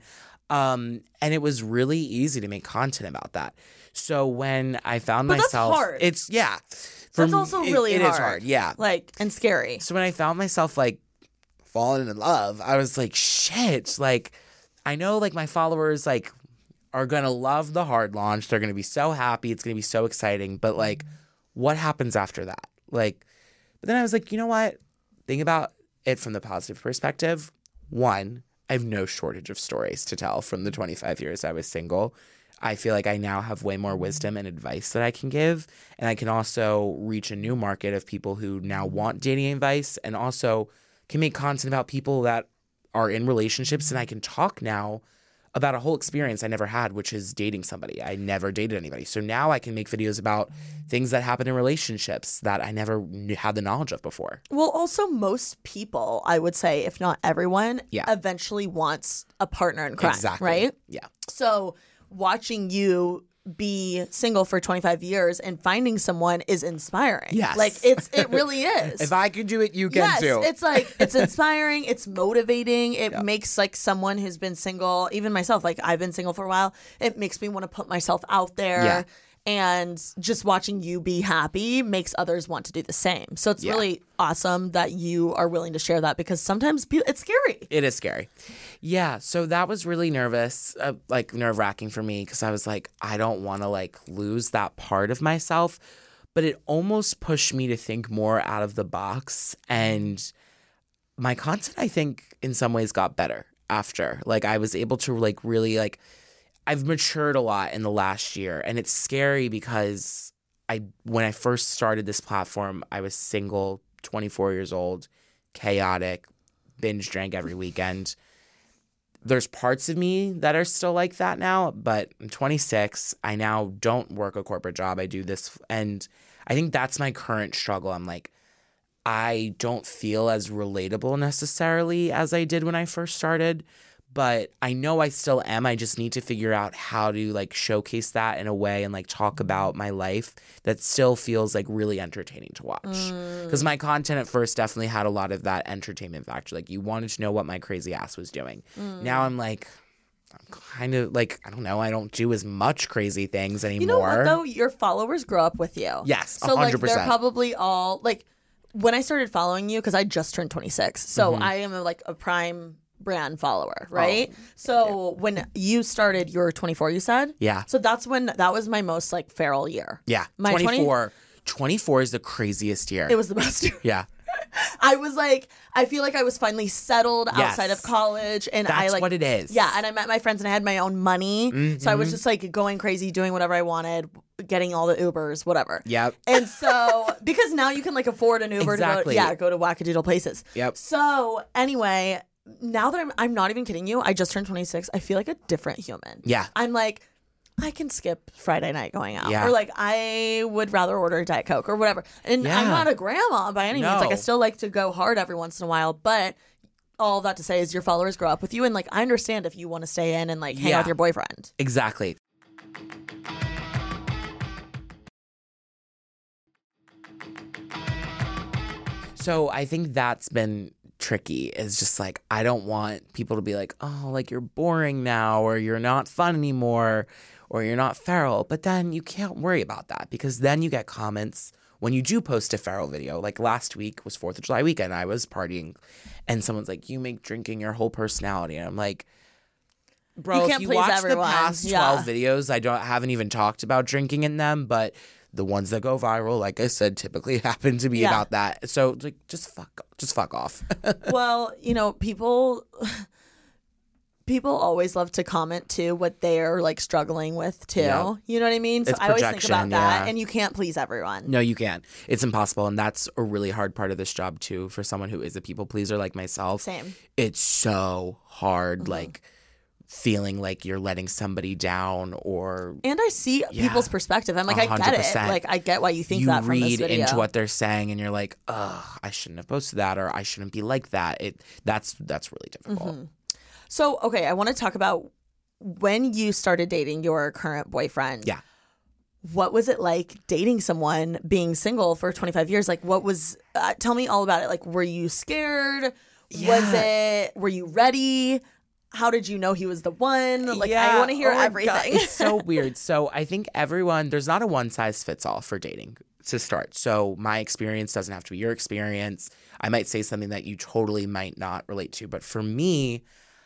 And it was really easy to make content about that. So when I found myself, that's hard. It's That's also really hard. It is hard, yeah. Like, and scary. So when I found myself like falling in love, I was like, shit. Like, I know like my followers like are gonna love the hard launch. They're gonna be so happy. It's gonna be so exciting. But like, what happens after that? Like, but then I was like, you know what? Think about it from the positive perspective. One, I have no shortage of stories to tell from the 25 years I was single. I feel like I now have way more wisdom and advice that I can give. And I can also reach a new market of people who now want dating advice and also can make content about people that are in relationships. And I can talk now about a whole experience I never had, which is dating somebody. I never dated anybody. So now I can make videos about things that happen in relationships that I never had the knowledge of before. Well, also most people, I would say, if not everyone, eventually wants a partner in crime, right? Yeah. So watching you be single for 25 years and finding someone is inspiring. Yes. Like it really is. If I can do it, you can too. Yes, it's like, it's inspiring, it's motivating. It makes like someone who's been single, even myself, like I've been single for a while, it makes me want to put myself out there. Yeah. And just watching you be happy makes others want to do the same. So it's really awesome that you are willing to share that because sometimes it's scary. It is scary. Yeah. So that was really nerve-wracking for me because I was like, I don't want to like lose that part of myself. But it almost pushed me to think more out of the box. And my content, I think, in some ways got better after. Like I was able to like really like I've matured a lot in the last year, and it's scary because when I first started this platform, I was single, 24 years old, chaotic, binge drank every weekend. There's parts of me that are still like that now, but I'm 26. I now don't work a corporate job. I do this, and I think that's my current struggle. I'm like, I don't feel as relatable necessarily as I did when I first started. But I know I still am. I just need to figure out how to like showcase that in a way and like talk about my life that still feels like really entertaining to watch. Because my content at first definitely had a lot of that entertainment factor. Like you wanted to know what my crazy ass was doing. Now I'm like, I'm kind of like, I don't know. I don't do as much crazy things anymore. You know what though? Your followers grow up with you. Yes, 100%. So like they're probably all like when I started following you, because I just turned 26. So I am a prime brand follower, right? So when you started, you were 24, you said? Yeah. So that was my most like feral year. Yeah. My 24 is the craziest year. It was the best year. Yeah. I was like, I feel like I was finally settled outside of college. And that's what it is. Yeah. And I met my friends and I had my own money. So I was just like going crazy, doing whatever I wanted, getting all the Ubers, whatever. Yep. And so, because now you can like afford an Uber to go to wackadoodle places. Yep. So anyway, now that I'm not even kidding you, I just turned 26. I feel like a different human. Yeah. I'm like, I can skip Friday night going out. Yeah. Or like, I would rather order a Diet Coke or whatever. And I'm not a grandma by any means. Like, I still like to go hard every once in a while. But all that to say is your followers grow up with you. And like, I understand if you want to stay in and like hang out with your boyfriend. Exactly. So I think that's been tricky, is just like, I don't want people to be like, oh, like you're boring now, or you're not fun anymore, or you're not feral. But then you can't worry about that because then you get comments when you do post a feral video. Like last week was 4th of July weekend. I was partying and someone's like, you make drinking your whole personality. And I'm like, bro, if you watch the past 12 videos, I haven't even talked about drinking in them, but the ones that go viral, like I said, typically happen to be about that. So like, just fuck off. Well, you know, people always love to comment too what they're like struggling with too. Yep. You know what I mean? So it's I always think about that, and you can't please everyone. No, you can't. It's impossible, and that's a really hard part of this job too for someone who is a people pleaser like myself. Same. It's so hard, like feeling like you're letting somebody down or And I see people's perspective. I'm like, I get it. 100%. Like, I get why you think that from this read video. into what they're saying and you're like, ugh, I shouldn't have posted that or I shouldn't be like that. That's really difficult. So, okay, I want to talk about when you started dating your current boyfriend. Yeah. What was it like dating someone, being single for 25 years? Like, what was, tell me all about it. Like, were you scared? Were you ready? How did you know he was the one? Like, I want to hear everything. God. It's so weird. So I think there's not a one size fits all for dating to start. So my experience doesn't have to be your experience. I might say something that you totally might not relate to. But for me,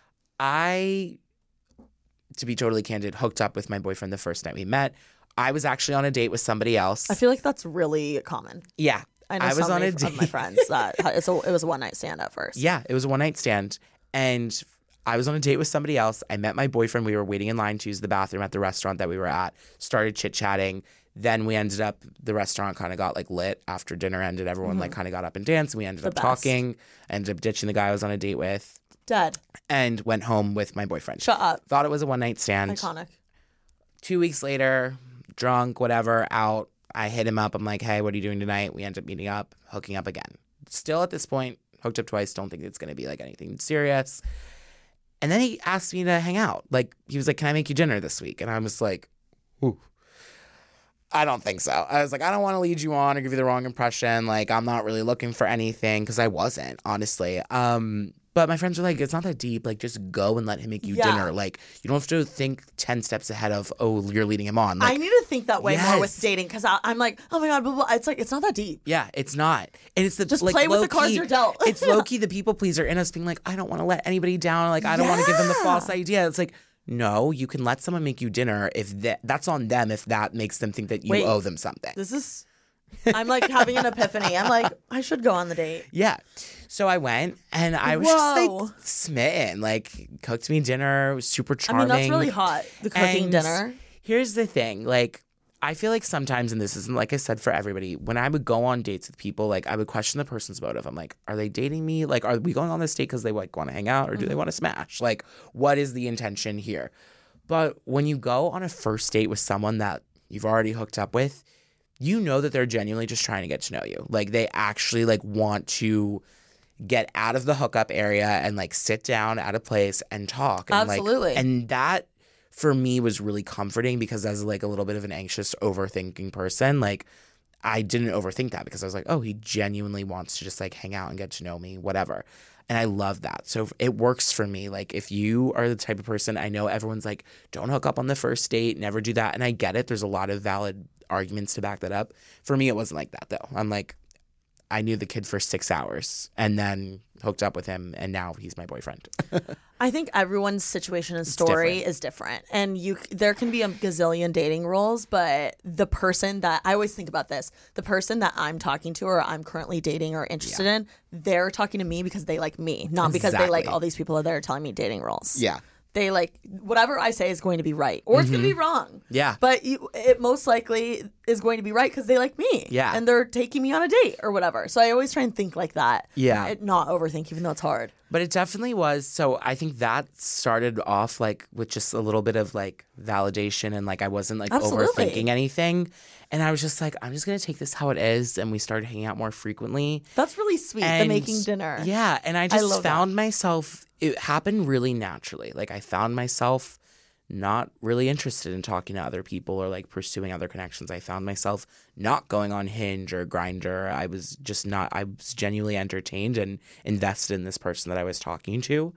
to be totally candid, hooked up with my boyfriend the first night we met. I was actually on a date with somebody else. I feel like that's really common. Yeah. I know was so on many a date. of my friends that it was a one-night stand at first. Yeah, it was a one-night stand. And I was on a date with somebody else. I met my boyfriend. We were waiting in line to use the bathroom at the restaurant that we were at. Started chit-chatting. Then we ended up, the restaurant kind of got like lit after dinner ended. Everyone like kind of got up and danced. And we ended up talking. Ended up ditching the guy I was on a date with. Dead. And went home with my boyfriend. Shut up. Thought it was a one-night stand. Iconic. 2 weeks later, drunk, whatever, out. I hit him up. I'm like, hey, what are you doing tonight? We end up meeting up, hooking up again. Still at this point, hooked up twice. Don't think it's going to be like anything serious. And then he asked me to hang out. Like, he was like, can I make you dinner this week? And I was like, ooh, I don't think so. I was like, I don't want to lead you on or give you the wrong impression. Like, I'm not really looking for anything because I wasn't, honestly. But my friends were like, it's not that deep. Like, just go and let him make you dinner. Like, you don't have to think 10 steps ahead of, oh, you're leading him on. Like, I need to think that way more with dating because I'm like, oh my God, blah, blah. It's like, it's not that deep. Yeah, it's not. And it's the just like, play with the cards you're dealt. It's low-key the people pleaser in us being like, I don't want to let anybody down. Like, I don't want to give them the false idea. It's like, no, you can let someone make you dinner if that's on them if that makes them think that you owe them something. I'm like having an epiphany. I'm like, I should go on the date. Yeah. So I went and I was just like smitten. Like, cooked me dinner, was super charming. I mean, that's really hot, the cooking dinner. Here's the thing. Like, I feel like sometimes, and this isn't like I said for everybody, when I would go on dates with people, like I would question the person's motive. I'm like, are they dating me? Like, are we going on this date because they like want to hang out or do they want to smash? Like, what is the intention here? But when you go on a first date with someone that you've already hooked up with, you know that they're genuinely just trying to get to know you. Like, they actually like want to get out of the hookup area and like sit down at a place and talk. And, absolutely. Like, and that for me was really comforting because as like a little bit of an anxious, overthinking person, like I didn't overthink that because I was like, oh, he genuinely wants to just like hang out and get to know me, whatever. And I love that. So it works for me. Like, if you are the type of person, I know everyone's like, don't hook up on the first date, never do that. And I get it. There's a lot of valid arguments to back that up. For me, it wasn't like that though. I'm like, I knew the kid for 6 hours and then hooked up with him and now he's my boyfriend. I think everyone's situation and story is different. And there can be a gazillion dating rules, but the person that I always think about this, the person that I'm talking to or I'm currently dating or interested in, they're talking to me because they like me, not because they like all these people that are telling me dating rules. Yeah. They like whatever I say is going to be right or it's going to be wrong. Yeah. But it most likely is going to be right because they like me. Yeah. And they're taking me on a date or whatever. So I always try and think like that. Yeah. Not overthink, even though it's hard. But it definitely was. So I think that started off like with just a little bit of like validation and like I wasn't like overthinking anything. And I was just like, I'm just going to take this how it is. And we started hanging out more frequently. That's really sweet, the making dinner. Yeah. And I just found myself, it happened really naturally. Like I found myself not really interested in talking to other people or like pursuing other connections. I found myself not going on Hinge or Grindr. I was genuinely entertained and invested in this person that I was talking to.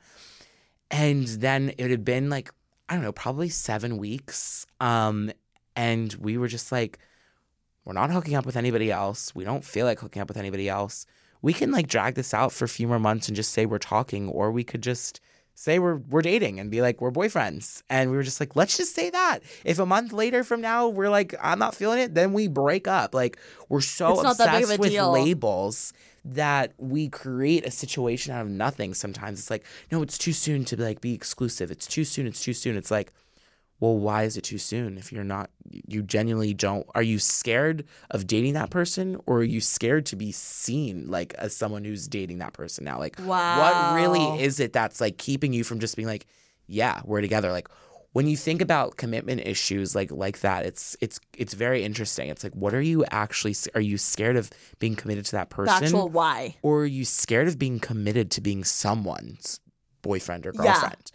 And then it had been like, I don't know, probably 7 weeks. And we were just like, we're not hooking up with anybody else. We don't feel like hooking up with anybody else. We can like drag this out for a few more months and just say we're talking, or we could just say we're dating and be like, we're boyfriends. And we were just like, let's just say that. If a month later from now, we're like, I'm not feeling it, then we break up. Like, we're so obsessed with labels that we create a situation out of nothing. Sometimes it's like, no, it's too soon to like be exclusive. It's too soon. It's like, well, why is it too soon if you genuinely don't? Are you scared of dating that person, or are you scared to be seen like as someone who's dating that person now? Like, what really is it that's like keeping you from just being like, yeah, we're together. Like when you think about commitment issues like that, it's very interesting. It's like, what are you scared of being committed to that person? The actual why. Or are you scared of being committed to being someone's boyfriend or girlfriend?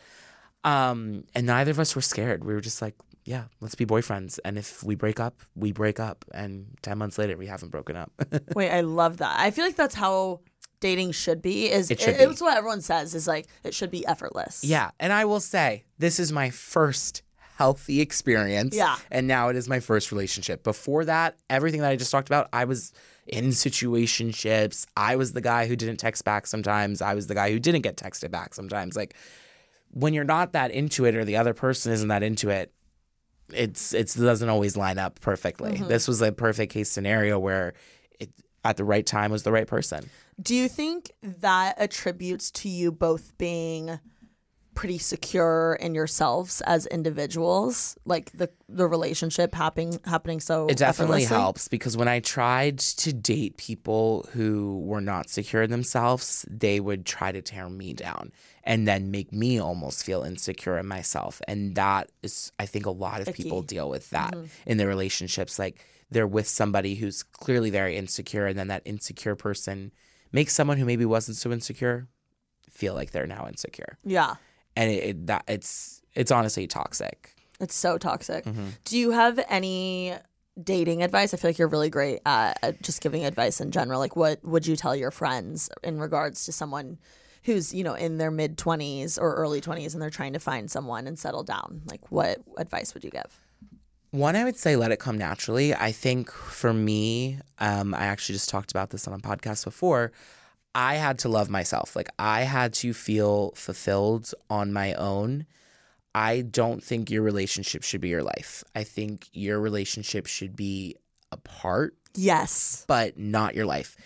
And neither of us were scared. We were just like, yeah, let's be boyfriends. And if we break up, we break up. And 10 months later, we haven't broken up. Wait, I love that. I feel like that's how dating should be. It's what everyone says is like, it should be effortless. Yeah. And I will say, this is my first healthy experience. Yeah. And now it is my first relationship. Before that, everything that I just talked about, I was in situationships. I was the guy who didn't text back sometimes. I was the guy who didn't get texted back sometimes. Like when you're not that into it or the other person isn't that into it, it doesn't always line up perfectly. This was a perfect case scenario where it at the right time was the right person. Do you think that attributes to you both being pretty secure in yourselves as individuals, like the relationship happening so it definitely effortlessly? helps, because when I tried to date people who were not secure in themselves, they would try to tear me down and then make me almost feel insecure in myself. And that is, I think a lot of people deal with that in their relationships. Like they're with somebody who's clearly very insecure, and then that insecure person makes someone who maybe wasn't so insecure feel like they're now insecure. Yeah. And it's honestly toxic. It's so toxic. Do you have any dating advice? I feel like you're really great at just giving advice in general. Like what would you tell your friends in regards to someone who's, in their mid-20s or early 20s and they're trying to find someone and settle down? Like what advice would you give? One, I would say let it come naturally. I think for me, I actually just talked about this on a podcast before. I had to love myself. Like I had to feel fulfilled on my own. I don't think your relationship should be your life. I think your relationship should be a part. Yes. But not your life.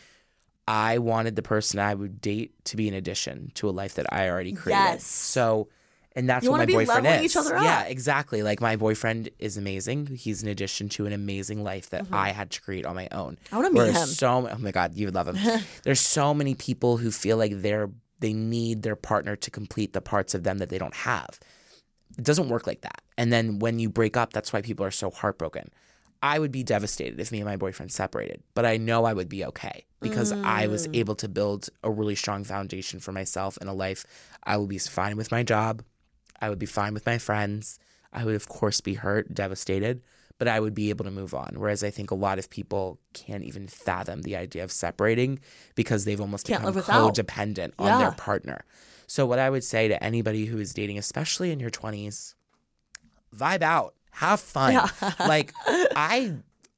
I wanted the person I would date to be an addition to a life that I already created. Yes. So, and that's you what my boyfriend leveling is. Each other up. Yeah, exactly. Like my boyfriend is amazing. He's an addition to an amazing life that I had to create on my own. I want to meet him. Oh my God, you would love him. There's so many people who feel like they need their partner to complete the parts of them that they don't have. It doesn't work like that. And then when you break up, that's why people are so heartbroken. I would be devastated if me and my boyfriend separated, but I know I would be okay because I was able to build a really strong foundation for myself in a life. I would be fine with my job. I would be fine with my friends. I would, of course, be hurt, devastated, but I would be able to move on. Whereas I think a lot of people can't even fathom the idea of separating because they've almost become codependent on their partner. So what I would say to anybody who is dating, especially in your 20s, vibe out. Have fun. Yeah. Like, I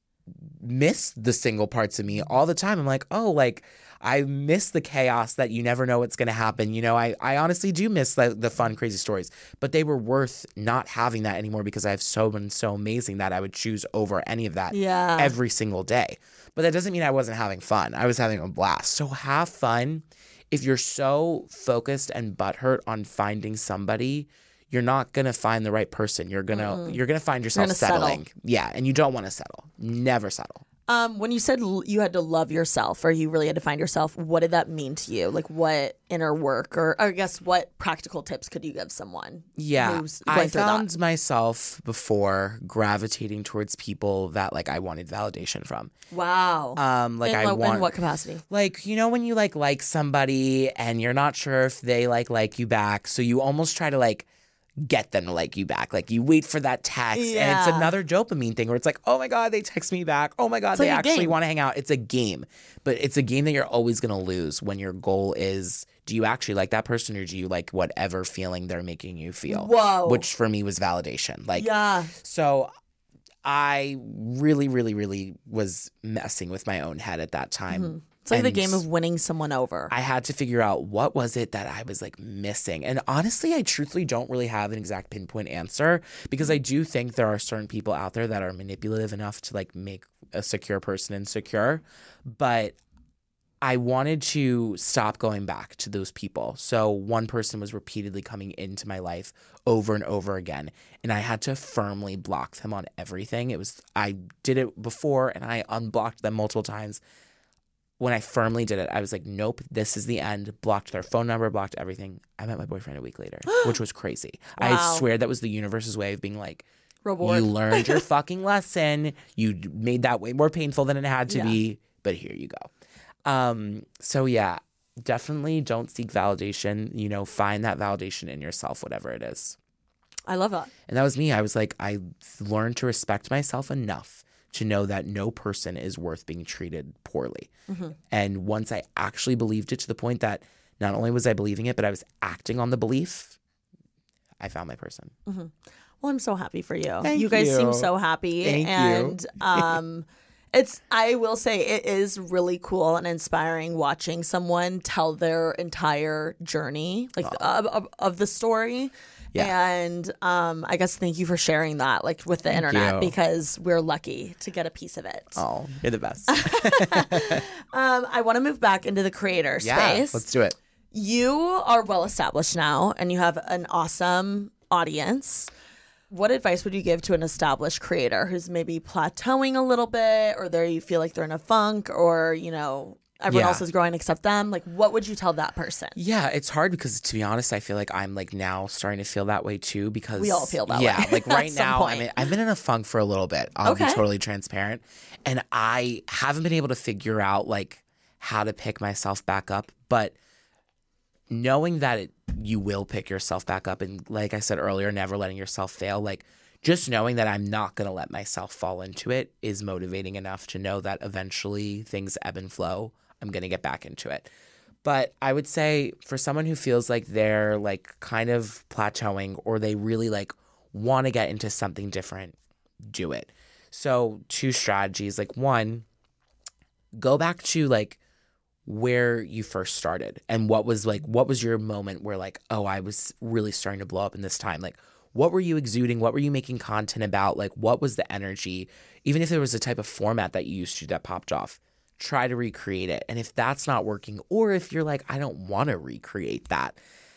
miss the single parts of me all the time. I'm like, I miss the chaos that you never know what's going to happen. I honestly do miss the fun, crazy stories. But they were worth not having that anymore because I've been so amazing that I would choose over any of that every single day. But that doesn't mean I wasn't having fun. I was having a blast. So have fun. If you're so focused and butthurt on finding somebody, you're not going to find the right person. You're going to find yourself settling. Yeah, and you don't want to settle. Never settle. When you said you had to love yourself or you really had to find yourself, what did that mean to you? Like what inner work or I guess what practical tips could you give someone? Yeah, who's going I through found that? myself before gravitating towards people that I wanted validation from. Wow. In what capacity? When you like somebody and you're not sure if they like you back, so you almost try to get them to like you back. Like you wait for that text and it's another dopamine thing where it's like, oh my God, they text me back. Oh my God, they actually want to hang out. It's a game, but it's a game that you're always going to lose when your goal is, do you actually like that person or do you like whatever feeling they're making you feel? Whoa. Which for me was validation. So I really, really, really was messing with my own head at that time. Mm-hmm. It's like the game of winning someone over. I had to figure out what was it that I was missing. And honestly, I truthfully don't really have an exact pinpoint answer because I do think there are certain people out there that are manipulative enough to make a secure person insecure. But I wanted to stop going back to those people. So one person was repeatedly coming into my life over and over again. And I had to firmly block them on everything. I did it before and I unblocked them multiple times. when I firmly did it, I was like, nope, this is the end. Blocked their phone number, blocked everything. I met my boyfriend a week later, which was crazy. Wow. I swear that was the universe's way of being like, Reward. you learned your fucking lesson. You made that way more painful than it had to be, but here you go. So yeah, definitely don't seek validation. You know, find that validation in yourself, whatever it is. I love that. And that was me. I was like, I learned to respect myself enough to know that no person is worth being treated poorly. And once I actually believed it to the point that not only was I believing it, but I was acting on the belief, I found my person. Well, I'm so happy for you. Thank you guys you. seem so happy. Thank and you. I will say it is really cool and inspiring watching someone tell their entire journey, like of the story. Yeah. And I guess thank you for sharing that, like with the internet, you. because we're lucky to get a piece of it. Oh, you're the best. I want to move back into the creator Yeah, space. let's do it. You are well established now and you have an awesome audience. What advice would you give to an established creator who's maybe plateauing a little bit, or you feel like they're in a funk, or, you know, everyone Yeah. else is growing except them? Like, what would you tell that person? Yeah, it's hard because, to be honest, I feel like I'm like now starting to feel that way too, because We all feel that way Yeah, like at right some now, point. I've been in a funk for a little bit. I'll be Okay. totally transparent, and I haven't been able to figure out like how to pick myself back up. But knowing that you will pick yourself back up, and like I said earlier, never letting yourself fail, like just knowing that I'm not going to let myself fall into it is motivating enough to know that eventually things ebb and flow. I'm going to get back into it. But I would say for someone who feels like they're like kind of plateauing, or they really like want to get into something different, do it. So 2 strategies. Like 1, go back to like where you first started and what was your moment where like, oh, I was really starting to blow up in this time. Like, what were you exuding? What were you making content about? Like, what was the energy? Even if there was a type of format that you used to that popped off, try to recreate it. And if that's not working, or if you're like, I don't want to recreate that,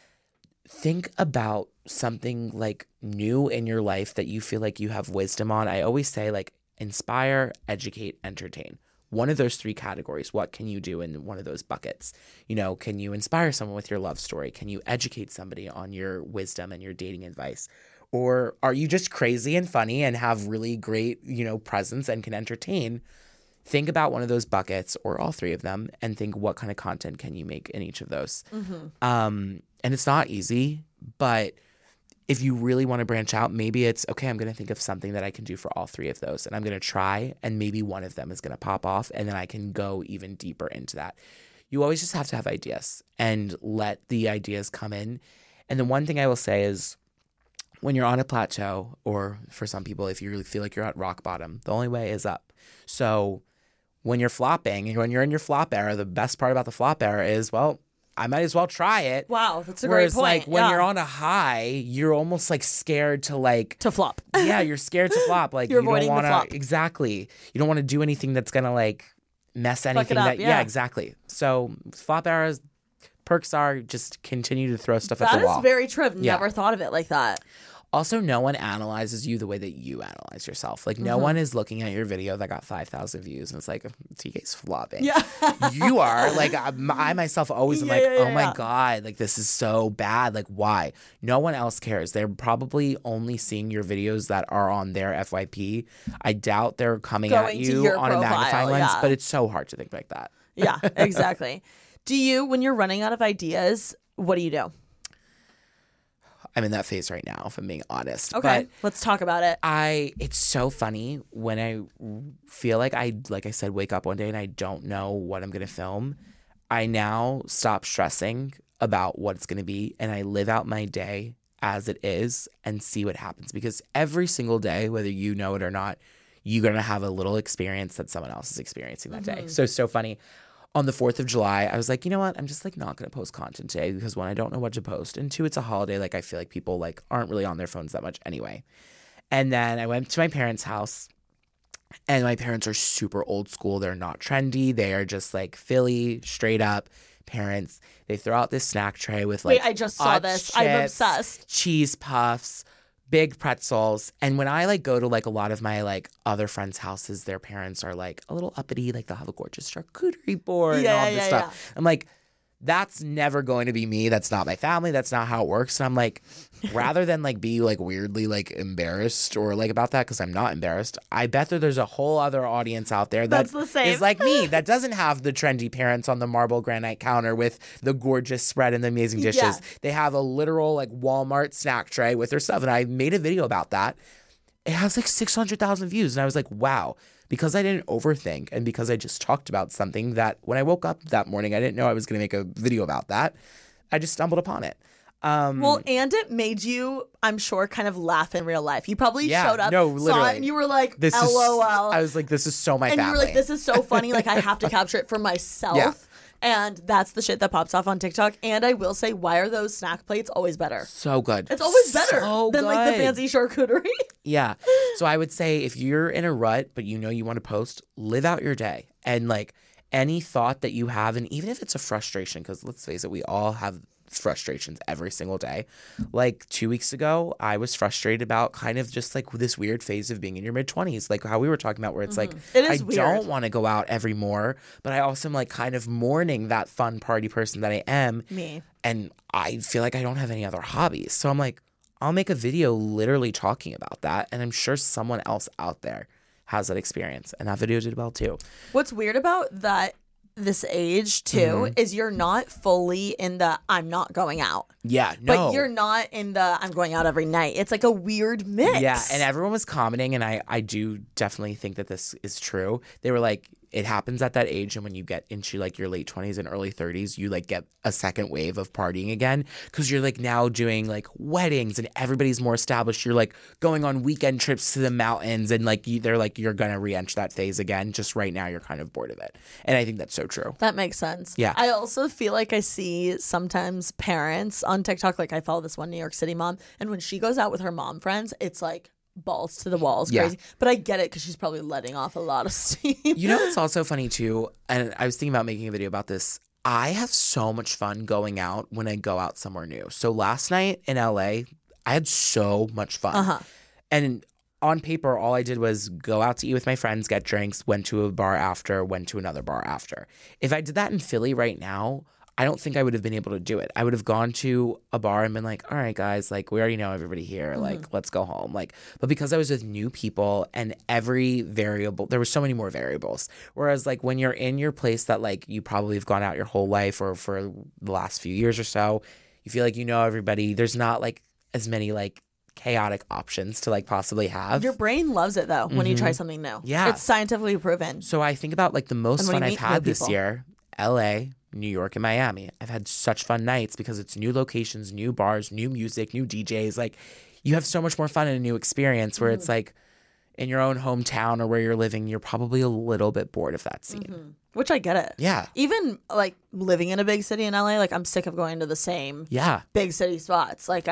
think about something like new in your life that you feel like you have wisdom on. I always say like inspire, educate, entertain. One of those 3 categories. What can you do in one of those buckets? You know, can you inspire someone with your love story? Can you educate somebody on your wisdom and your dating advice? Or are you just crazy and funny and have really great, you know, presence and can entertain? Think about one of those buckets, or all 3 of them, and think what kind of content can you make in each of those. And it's not easy, but if you really want to branch out, maybe it's, okay, I'm going to think of something that I can do for all 3 of those. And I'm going to try, and maybe one of them is going to pop off, and then I can go even deeper into that. You always just have to have ideas and let the ideas come in. And the one thing I will say is, when you're on a plateau, or for some people, if you really feel like you're at rock bottom, the only way is up. So when you're flopping, and when you're in your flop era, the best part about the flop era is, well, I might as well try it. Wow, that's a Whereas, great point. like, when you're on a high, you're almost like scared to like to flop. yeah, you're scared to flop. Like You're you don't avoiding the want flop. to exactly. You don't want to do anything that's gonna like mess anything up, that yeah. exactly. So flop eras, perks are just continue to throw stuff at That the wall. is very true. I've Yeah. never thought of it like that. Also, no one analyzes you the way that you analyze yourself. Like, no one is looking at your video that got 5,000 views and it's like, TK's flopping. Yeah. You are. Like, I myself always am Yeah, like, yeah, oh my yeah. God, like, this is so bad. Like, why? No one else cares. They're probably only seeing your videos that are on their FYP. I doubt they're coming at Going to you your on a magnifying profile, lens, yeah. but it's so hard to think like that. Yeah, exactly. Do you, when you're running out of ideas, what do you do? I'm in that phase right now, if I'm being honest. Okay, But let's talk about it. it's so funny when I feel like I said, wake up one day and I don't know what I'm going to film. I now stop stressing about what it's going to be, and I live out my day as it is and see what happens. Because every single day, whether you know it or not, you're going to have a little experience that someone else is experiencing that day. So it's so funny. On the 4th of July, I was like, you know what? I'm just like not going to post content today, because 1, I don't know what to post, and 2, it's a holiday. Like, I feel like people like aren't really on their phones that much anyway. And then I went to my parents' house, and my parents are super old school. They're not trendy. They are just like Philly, straight up parents. They throw out this snack tray with like Wait, I just saw hot this. I'm chips, obsessed. cheese puffs, big pretzels. And when I like go to like a lot of my like other friends' houses, their parents are like a little uppity, like they'll have a gorgeous charcuterie board and all this stuff. I'm like, that's never going to be me. That's not my family. That's not how it works. And I'm like, rather than like be like weirdly like embarrassed or like about that, because I'm not embarrassed, I bet that there's a whole other audience out there That's the same. is like me, that doesn't have the trendy parents on the marble granite counter with the gorgeous spread and the amazing dishes. Yeah. They have a literal like Walmart snack tray with their stuff. And I made a video about that. It has like 600,000 views. And I was like, wow. Because I didn't overthink and because I just talked about something that when I woke up that morning, I didn't know I was going to make a video about that. I just stumbled upon it. Well, and it made you, I'm sure, kind of laugh in real life. You probably Yeah, showed up, no, saw literally. it, and you were like, This LOL. I was like, this is so my and family. you were like, this is so funny. Like, I have to capture it for myself. Yeah. And that's the shit that pops off on TikTok. And I will say, why are those snack plates always better? So good. It's always better So than like the good. fancy charcuterie. Yeah. So I would say if you're in a rut, but you know you want to post, live out your day. And like any thought that you have, and even if it's a frustration, because let's face it, we all have frustrations every single day. Like 2 weeks ago, I was frustrated about kind of just like this weird phase of being in your mid-20s, like how we were talking about, where it's like, It is I weird. don't want to go out every more, but I also am like kind of mourning that fun party person that I am. Me. And I feel like I don't have any other hobbies. So I'm like, I'll make a video literally talking about that. And I'm sure someone else out there has that experience. And that video did well too. What's weird about that this age too is you're not fully in the I'm not going out. Yeah, no. But you're not in the I'm going out every night. It's like a weird mix. Yeah, and everyone was commenting, and I do definitely think that this is true. They were like, it happens at that age, and when you get into like your late 20s and early 30s, you like get a second wave of partying again because you're like now doing like weddings and everybody's more established. You're like going on weekend trips to the mountains, and like they're like you're gonna re-enter that phase again. Just right now, you're kind of bored of it, and I think that's so true. That makes sense. Yeah. I also feel like I see sometimes parents on TikTok, like I follow this one New York City mom, and when she goes out with her mom friends, it's like balls to the walls, Yeah. crazy. But I get it because she's probably letting off a lot of steam. You know what's also funny too, and I was thinking about making a video about this. I have so much fun going out when I go out somewhere new. So last night in LA, I had so much fun. And on paper, all I did was go out to eat with my friends, get drinks, went to a bar after, went to another bar after. If I did that in Philly right now, I don't think I would have been able to do it. I would have gone to a bar and been like, all right, guys, like we already know everybody here. Like, let's go home. Like, but because I was with new people and every variable, there were so many more variables. Whereas like when you're in your place that like you probably have gone out your whole life or for the last few years or so, you feel like you know everybody. There's not like as many like chaotic options to like possibly have. Your brain loves it though when you try something new. Yeah. It's scientifically proven. So I think about like the most And when fun you I've meet new had this people. year, LA, New York, and Miami. I've had such fun nights because it's new locations, new bars, new music, new DJs. Like you have so much more fun in a new experience where it's like in your own hometown or where you're living, you're probably a little bit bored of that scene. Which I get it. Yeah. Even like living in a big city in LA, like I'm sick of going to the same Yeah. big city spots. Like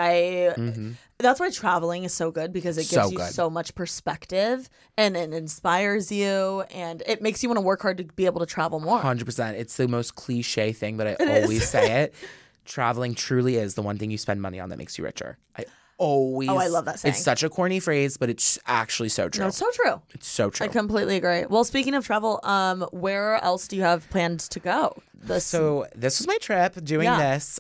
that's why traveling is so good because it So gives you good. so much perspective and it inspires you and it makes you want to work hard to be able to travel more. 100%. It's the most cliche thing, but I is. always say it. Traveling truly is the one thing you spend money on that makes you richer. I always. Oh, I love that saying. It's such a corny phrase, but it's actually so true. No, it's so true. It's so true. I completely agree. Well, speaking of travel, where else do you have planned to go? So this was my trip doing Yeah. this.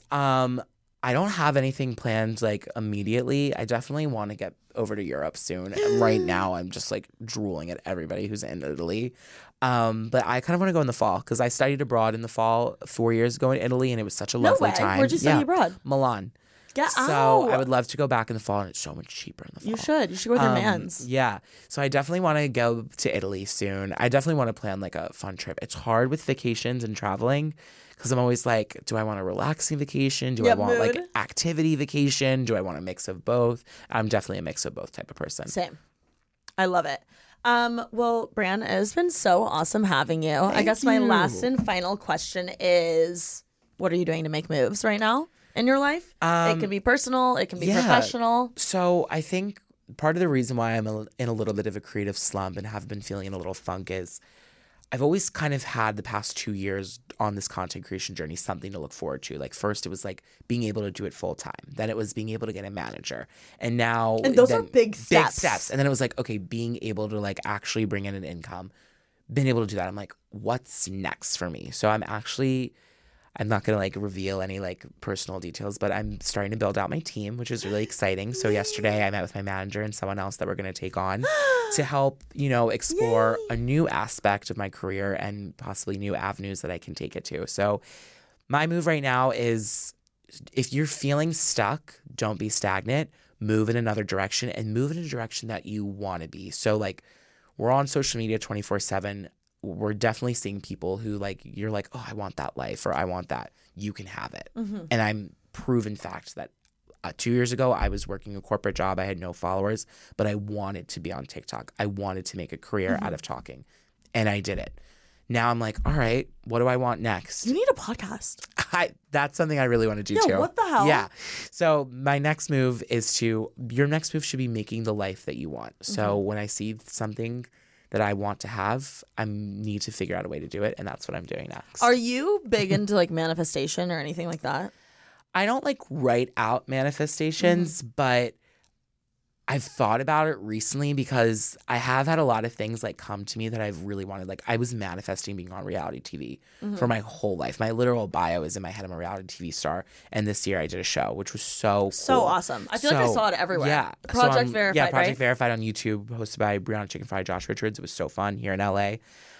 I don't have anything planned like immediately. I definitely want to get over to Europe soon. And right now I'm just like drooling at everybody who's in Italy. But I kind of want to go in the fall because I studied abroad in the fall 4 years ago in Italy and it was such a No lovely way. time. Where'd you study abroad? Milan. Get So out. I would love to go back in the fall and it's so much cheaper in the fall. You should. You should go with your mans. Yeah. So I definitely want to go to Italy soon. I definitely want to plan like a fun trip. It's hard with vacations and traveling because I'm always like, do I want a relaxing vacation? Do I Yeah, want like mood. activity vacation? Do I want a mix of both? I'm definitely a mix of both type of person. Same. I love it. Well, Bran, it has been so awesome having you. I guess my last and final question is, what are you doing to make moves right now in your life? It can be personal. It can be yeah. professional. So I think part of the reason why I'm in a little bit of a creative slump and have been feeling a little funk is I've always kind of had the past 2 years on this content creation journey something to look forward to. Like first it was like being able to do it full time. Then it was being able to get a manager. And now those are big steps. Big steps. And then it was like, okay, being able to like actually bring in an income. Been able to do that. I'm like, what's next for me? So I'm not going to like reveal any like personal details, but I'm starting to build out my team, which is really exciting. So yesterday I met with my manager and someone else that we're going to take on to help, explore a new aspect of my career and possibly new avenues that I can take it to. So my move right now is if you're feeling stuck, don't be stagnant, move in another direction and move in a direction that you want to be. So like we're on social media 24/7. We're definitely seeing people who like, you're like, oh, I want that life or I want that. You can have it. Mm-hmm. And I'm proven fact that 2 years ago, I was working a corporate job. I had no followers, but I wanted to be on TikTok. I wanted to make a career out of talking and I did it. Now I'm like, all right, what do I want next? You need a podcast. That's something I really want to do too. Yeah, what the hell? Yeah. So my next move your next move should be making the life that you want. So when I see something that I want to have, I need to figure out a way to do it, and that's what I'm doing next. Are you big into like manifestation or anything like that? I don't like write out manifestations, but I've thought about it recently because I have had a lot of things like come to me that I've really wanted. Like I was manifesting being on reality TV for my whole life. My literal bio is in my head. I'm a reality TV star. And this year I did a show, which was so cool. Awesome. I feel like I saw it everywhere. Yeah. Project Verified, Yeah, Project right? Verified on YouTube, hosted by Brianna Chicken Fry, Josh Richards. It was so fun here in LA.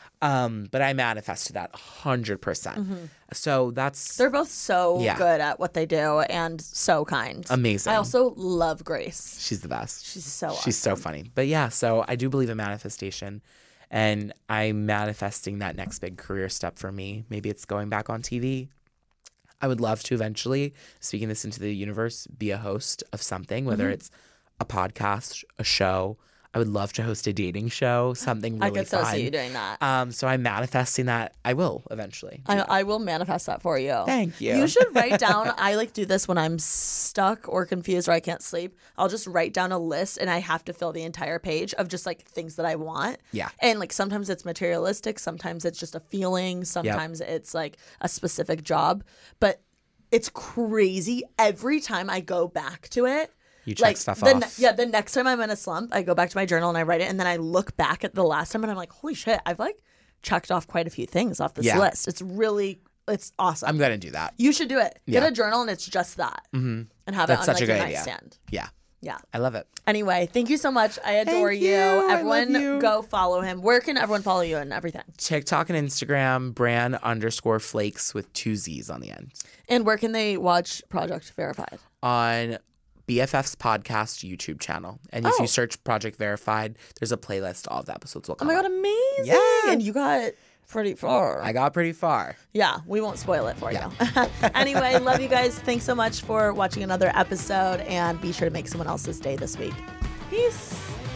But I manifested that 100%. So they're both so good at what they do and so kind. Amazing. I also love Grace. She's the best. She's so awesome. She's so funny. But yeah, so I do believe in manifestation and I'm manifesting that next big career step for me. Maybe it's going back on TV. I would love to eventually, speaking this into the universe, be a host of something, whether it's a podcast, a show. I would love to host a dating show, something really fun. I could so see you doing that. So I'm manifesting that. I will eventually. I will manifest that for you. Thank you. You should write down, I like do this when I'm stuck or confused or I can't sleep. I'll just write down a list and I have to fill the entire page of just like things that I want. Yeah. And like sometimes it's materialistic, sometimes it's just a feeling, sometimes it's like a specific job. But it's crazy. Every time I go back to it, you check stuff off. The next time I'm in a slump, I go back to my journal and I write it. And then I look back at the last time and I'm like, holy shit, I've like checked off quite a few things off this list. It's awesome. I'm going to do that. You should do it. Get a journal and it's just that. And have it on like your nightstand. Yeah. Yeah. I love it. Anyway, thank you so much. I adore you. Everyone go follow him. Where can everyone follow you and everything? TikTok and Instagram, Bran_Flakes with 2 Z's on the end. And where can they watch Project Verified? On BFF's podcast YouTube channel. And if you search Project Verified, there's a playlist. All of the episodes will come Oh my God, up. amazing. Yeah. And you got pretty far. I got pretty far. Yeah, we won't spoil it for you. Anyway, love you guys. Thanks so much for watching another episode and be sure to make someone else's day this week. Peace.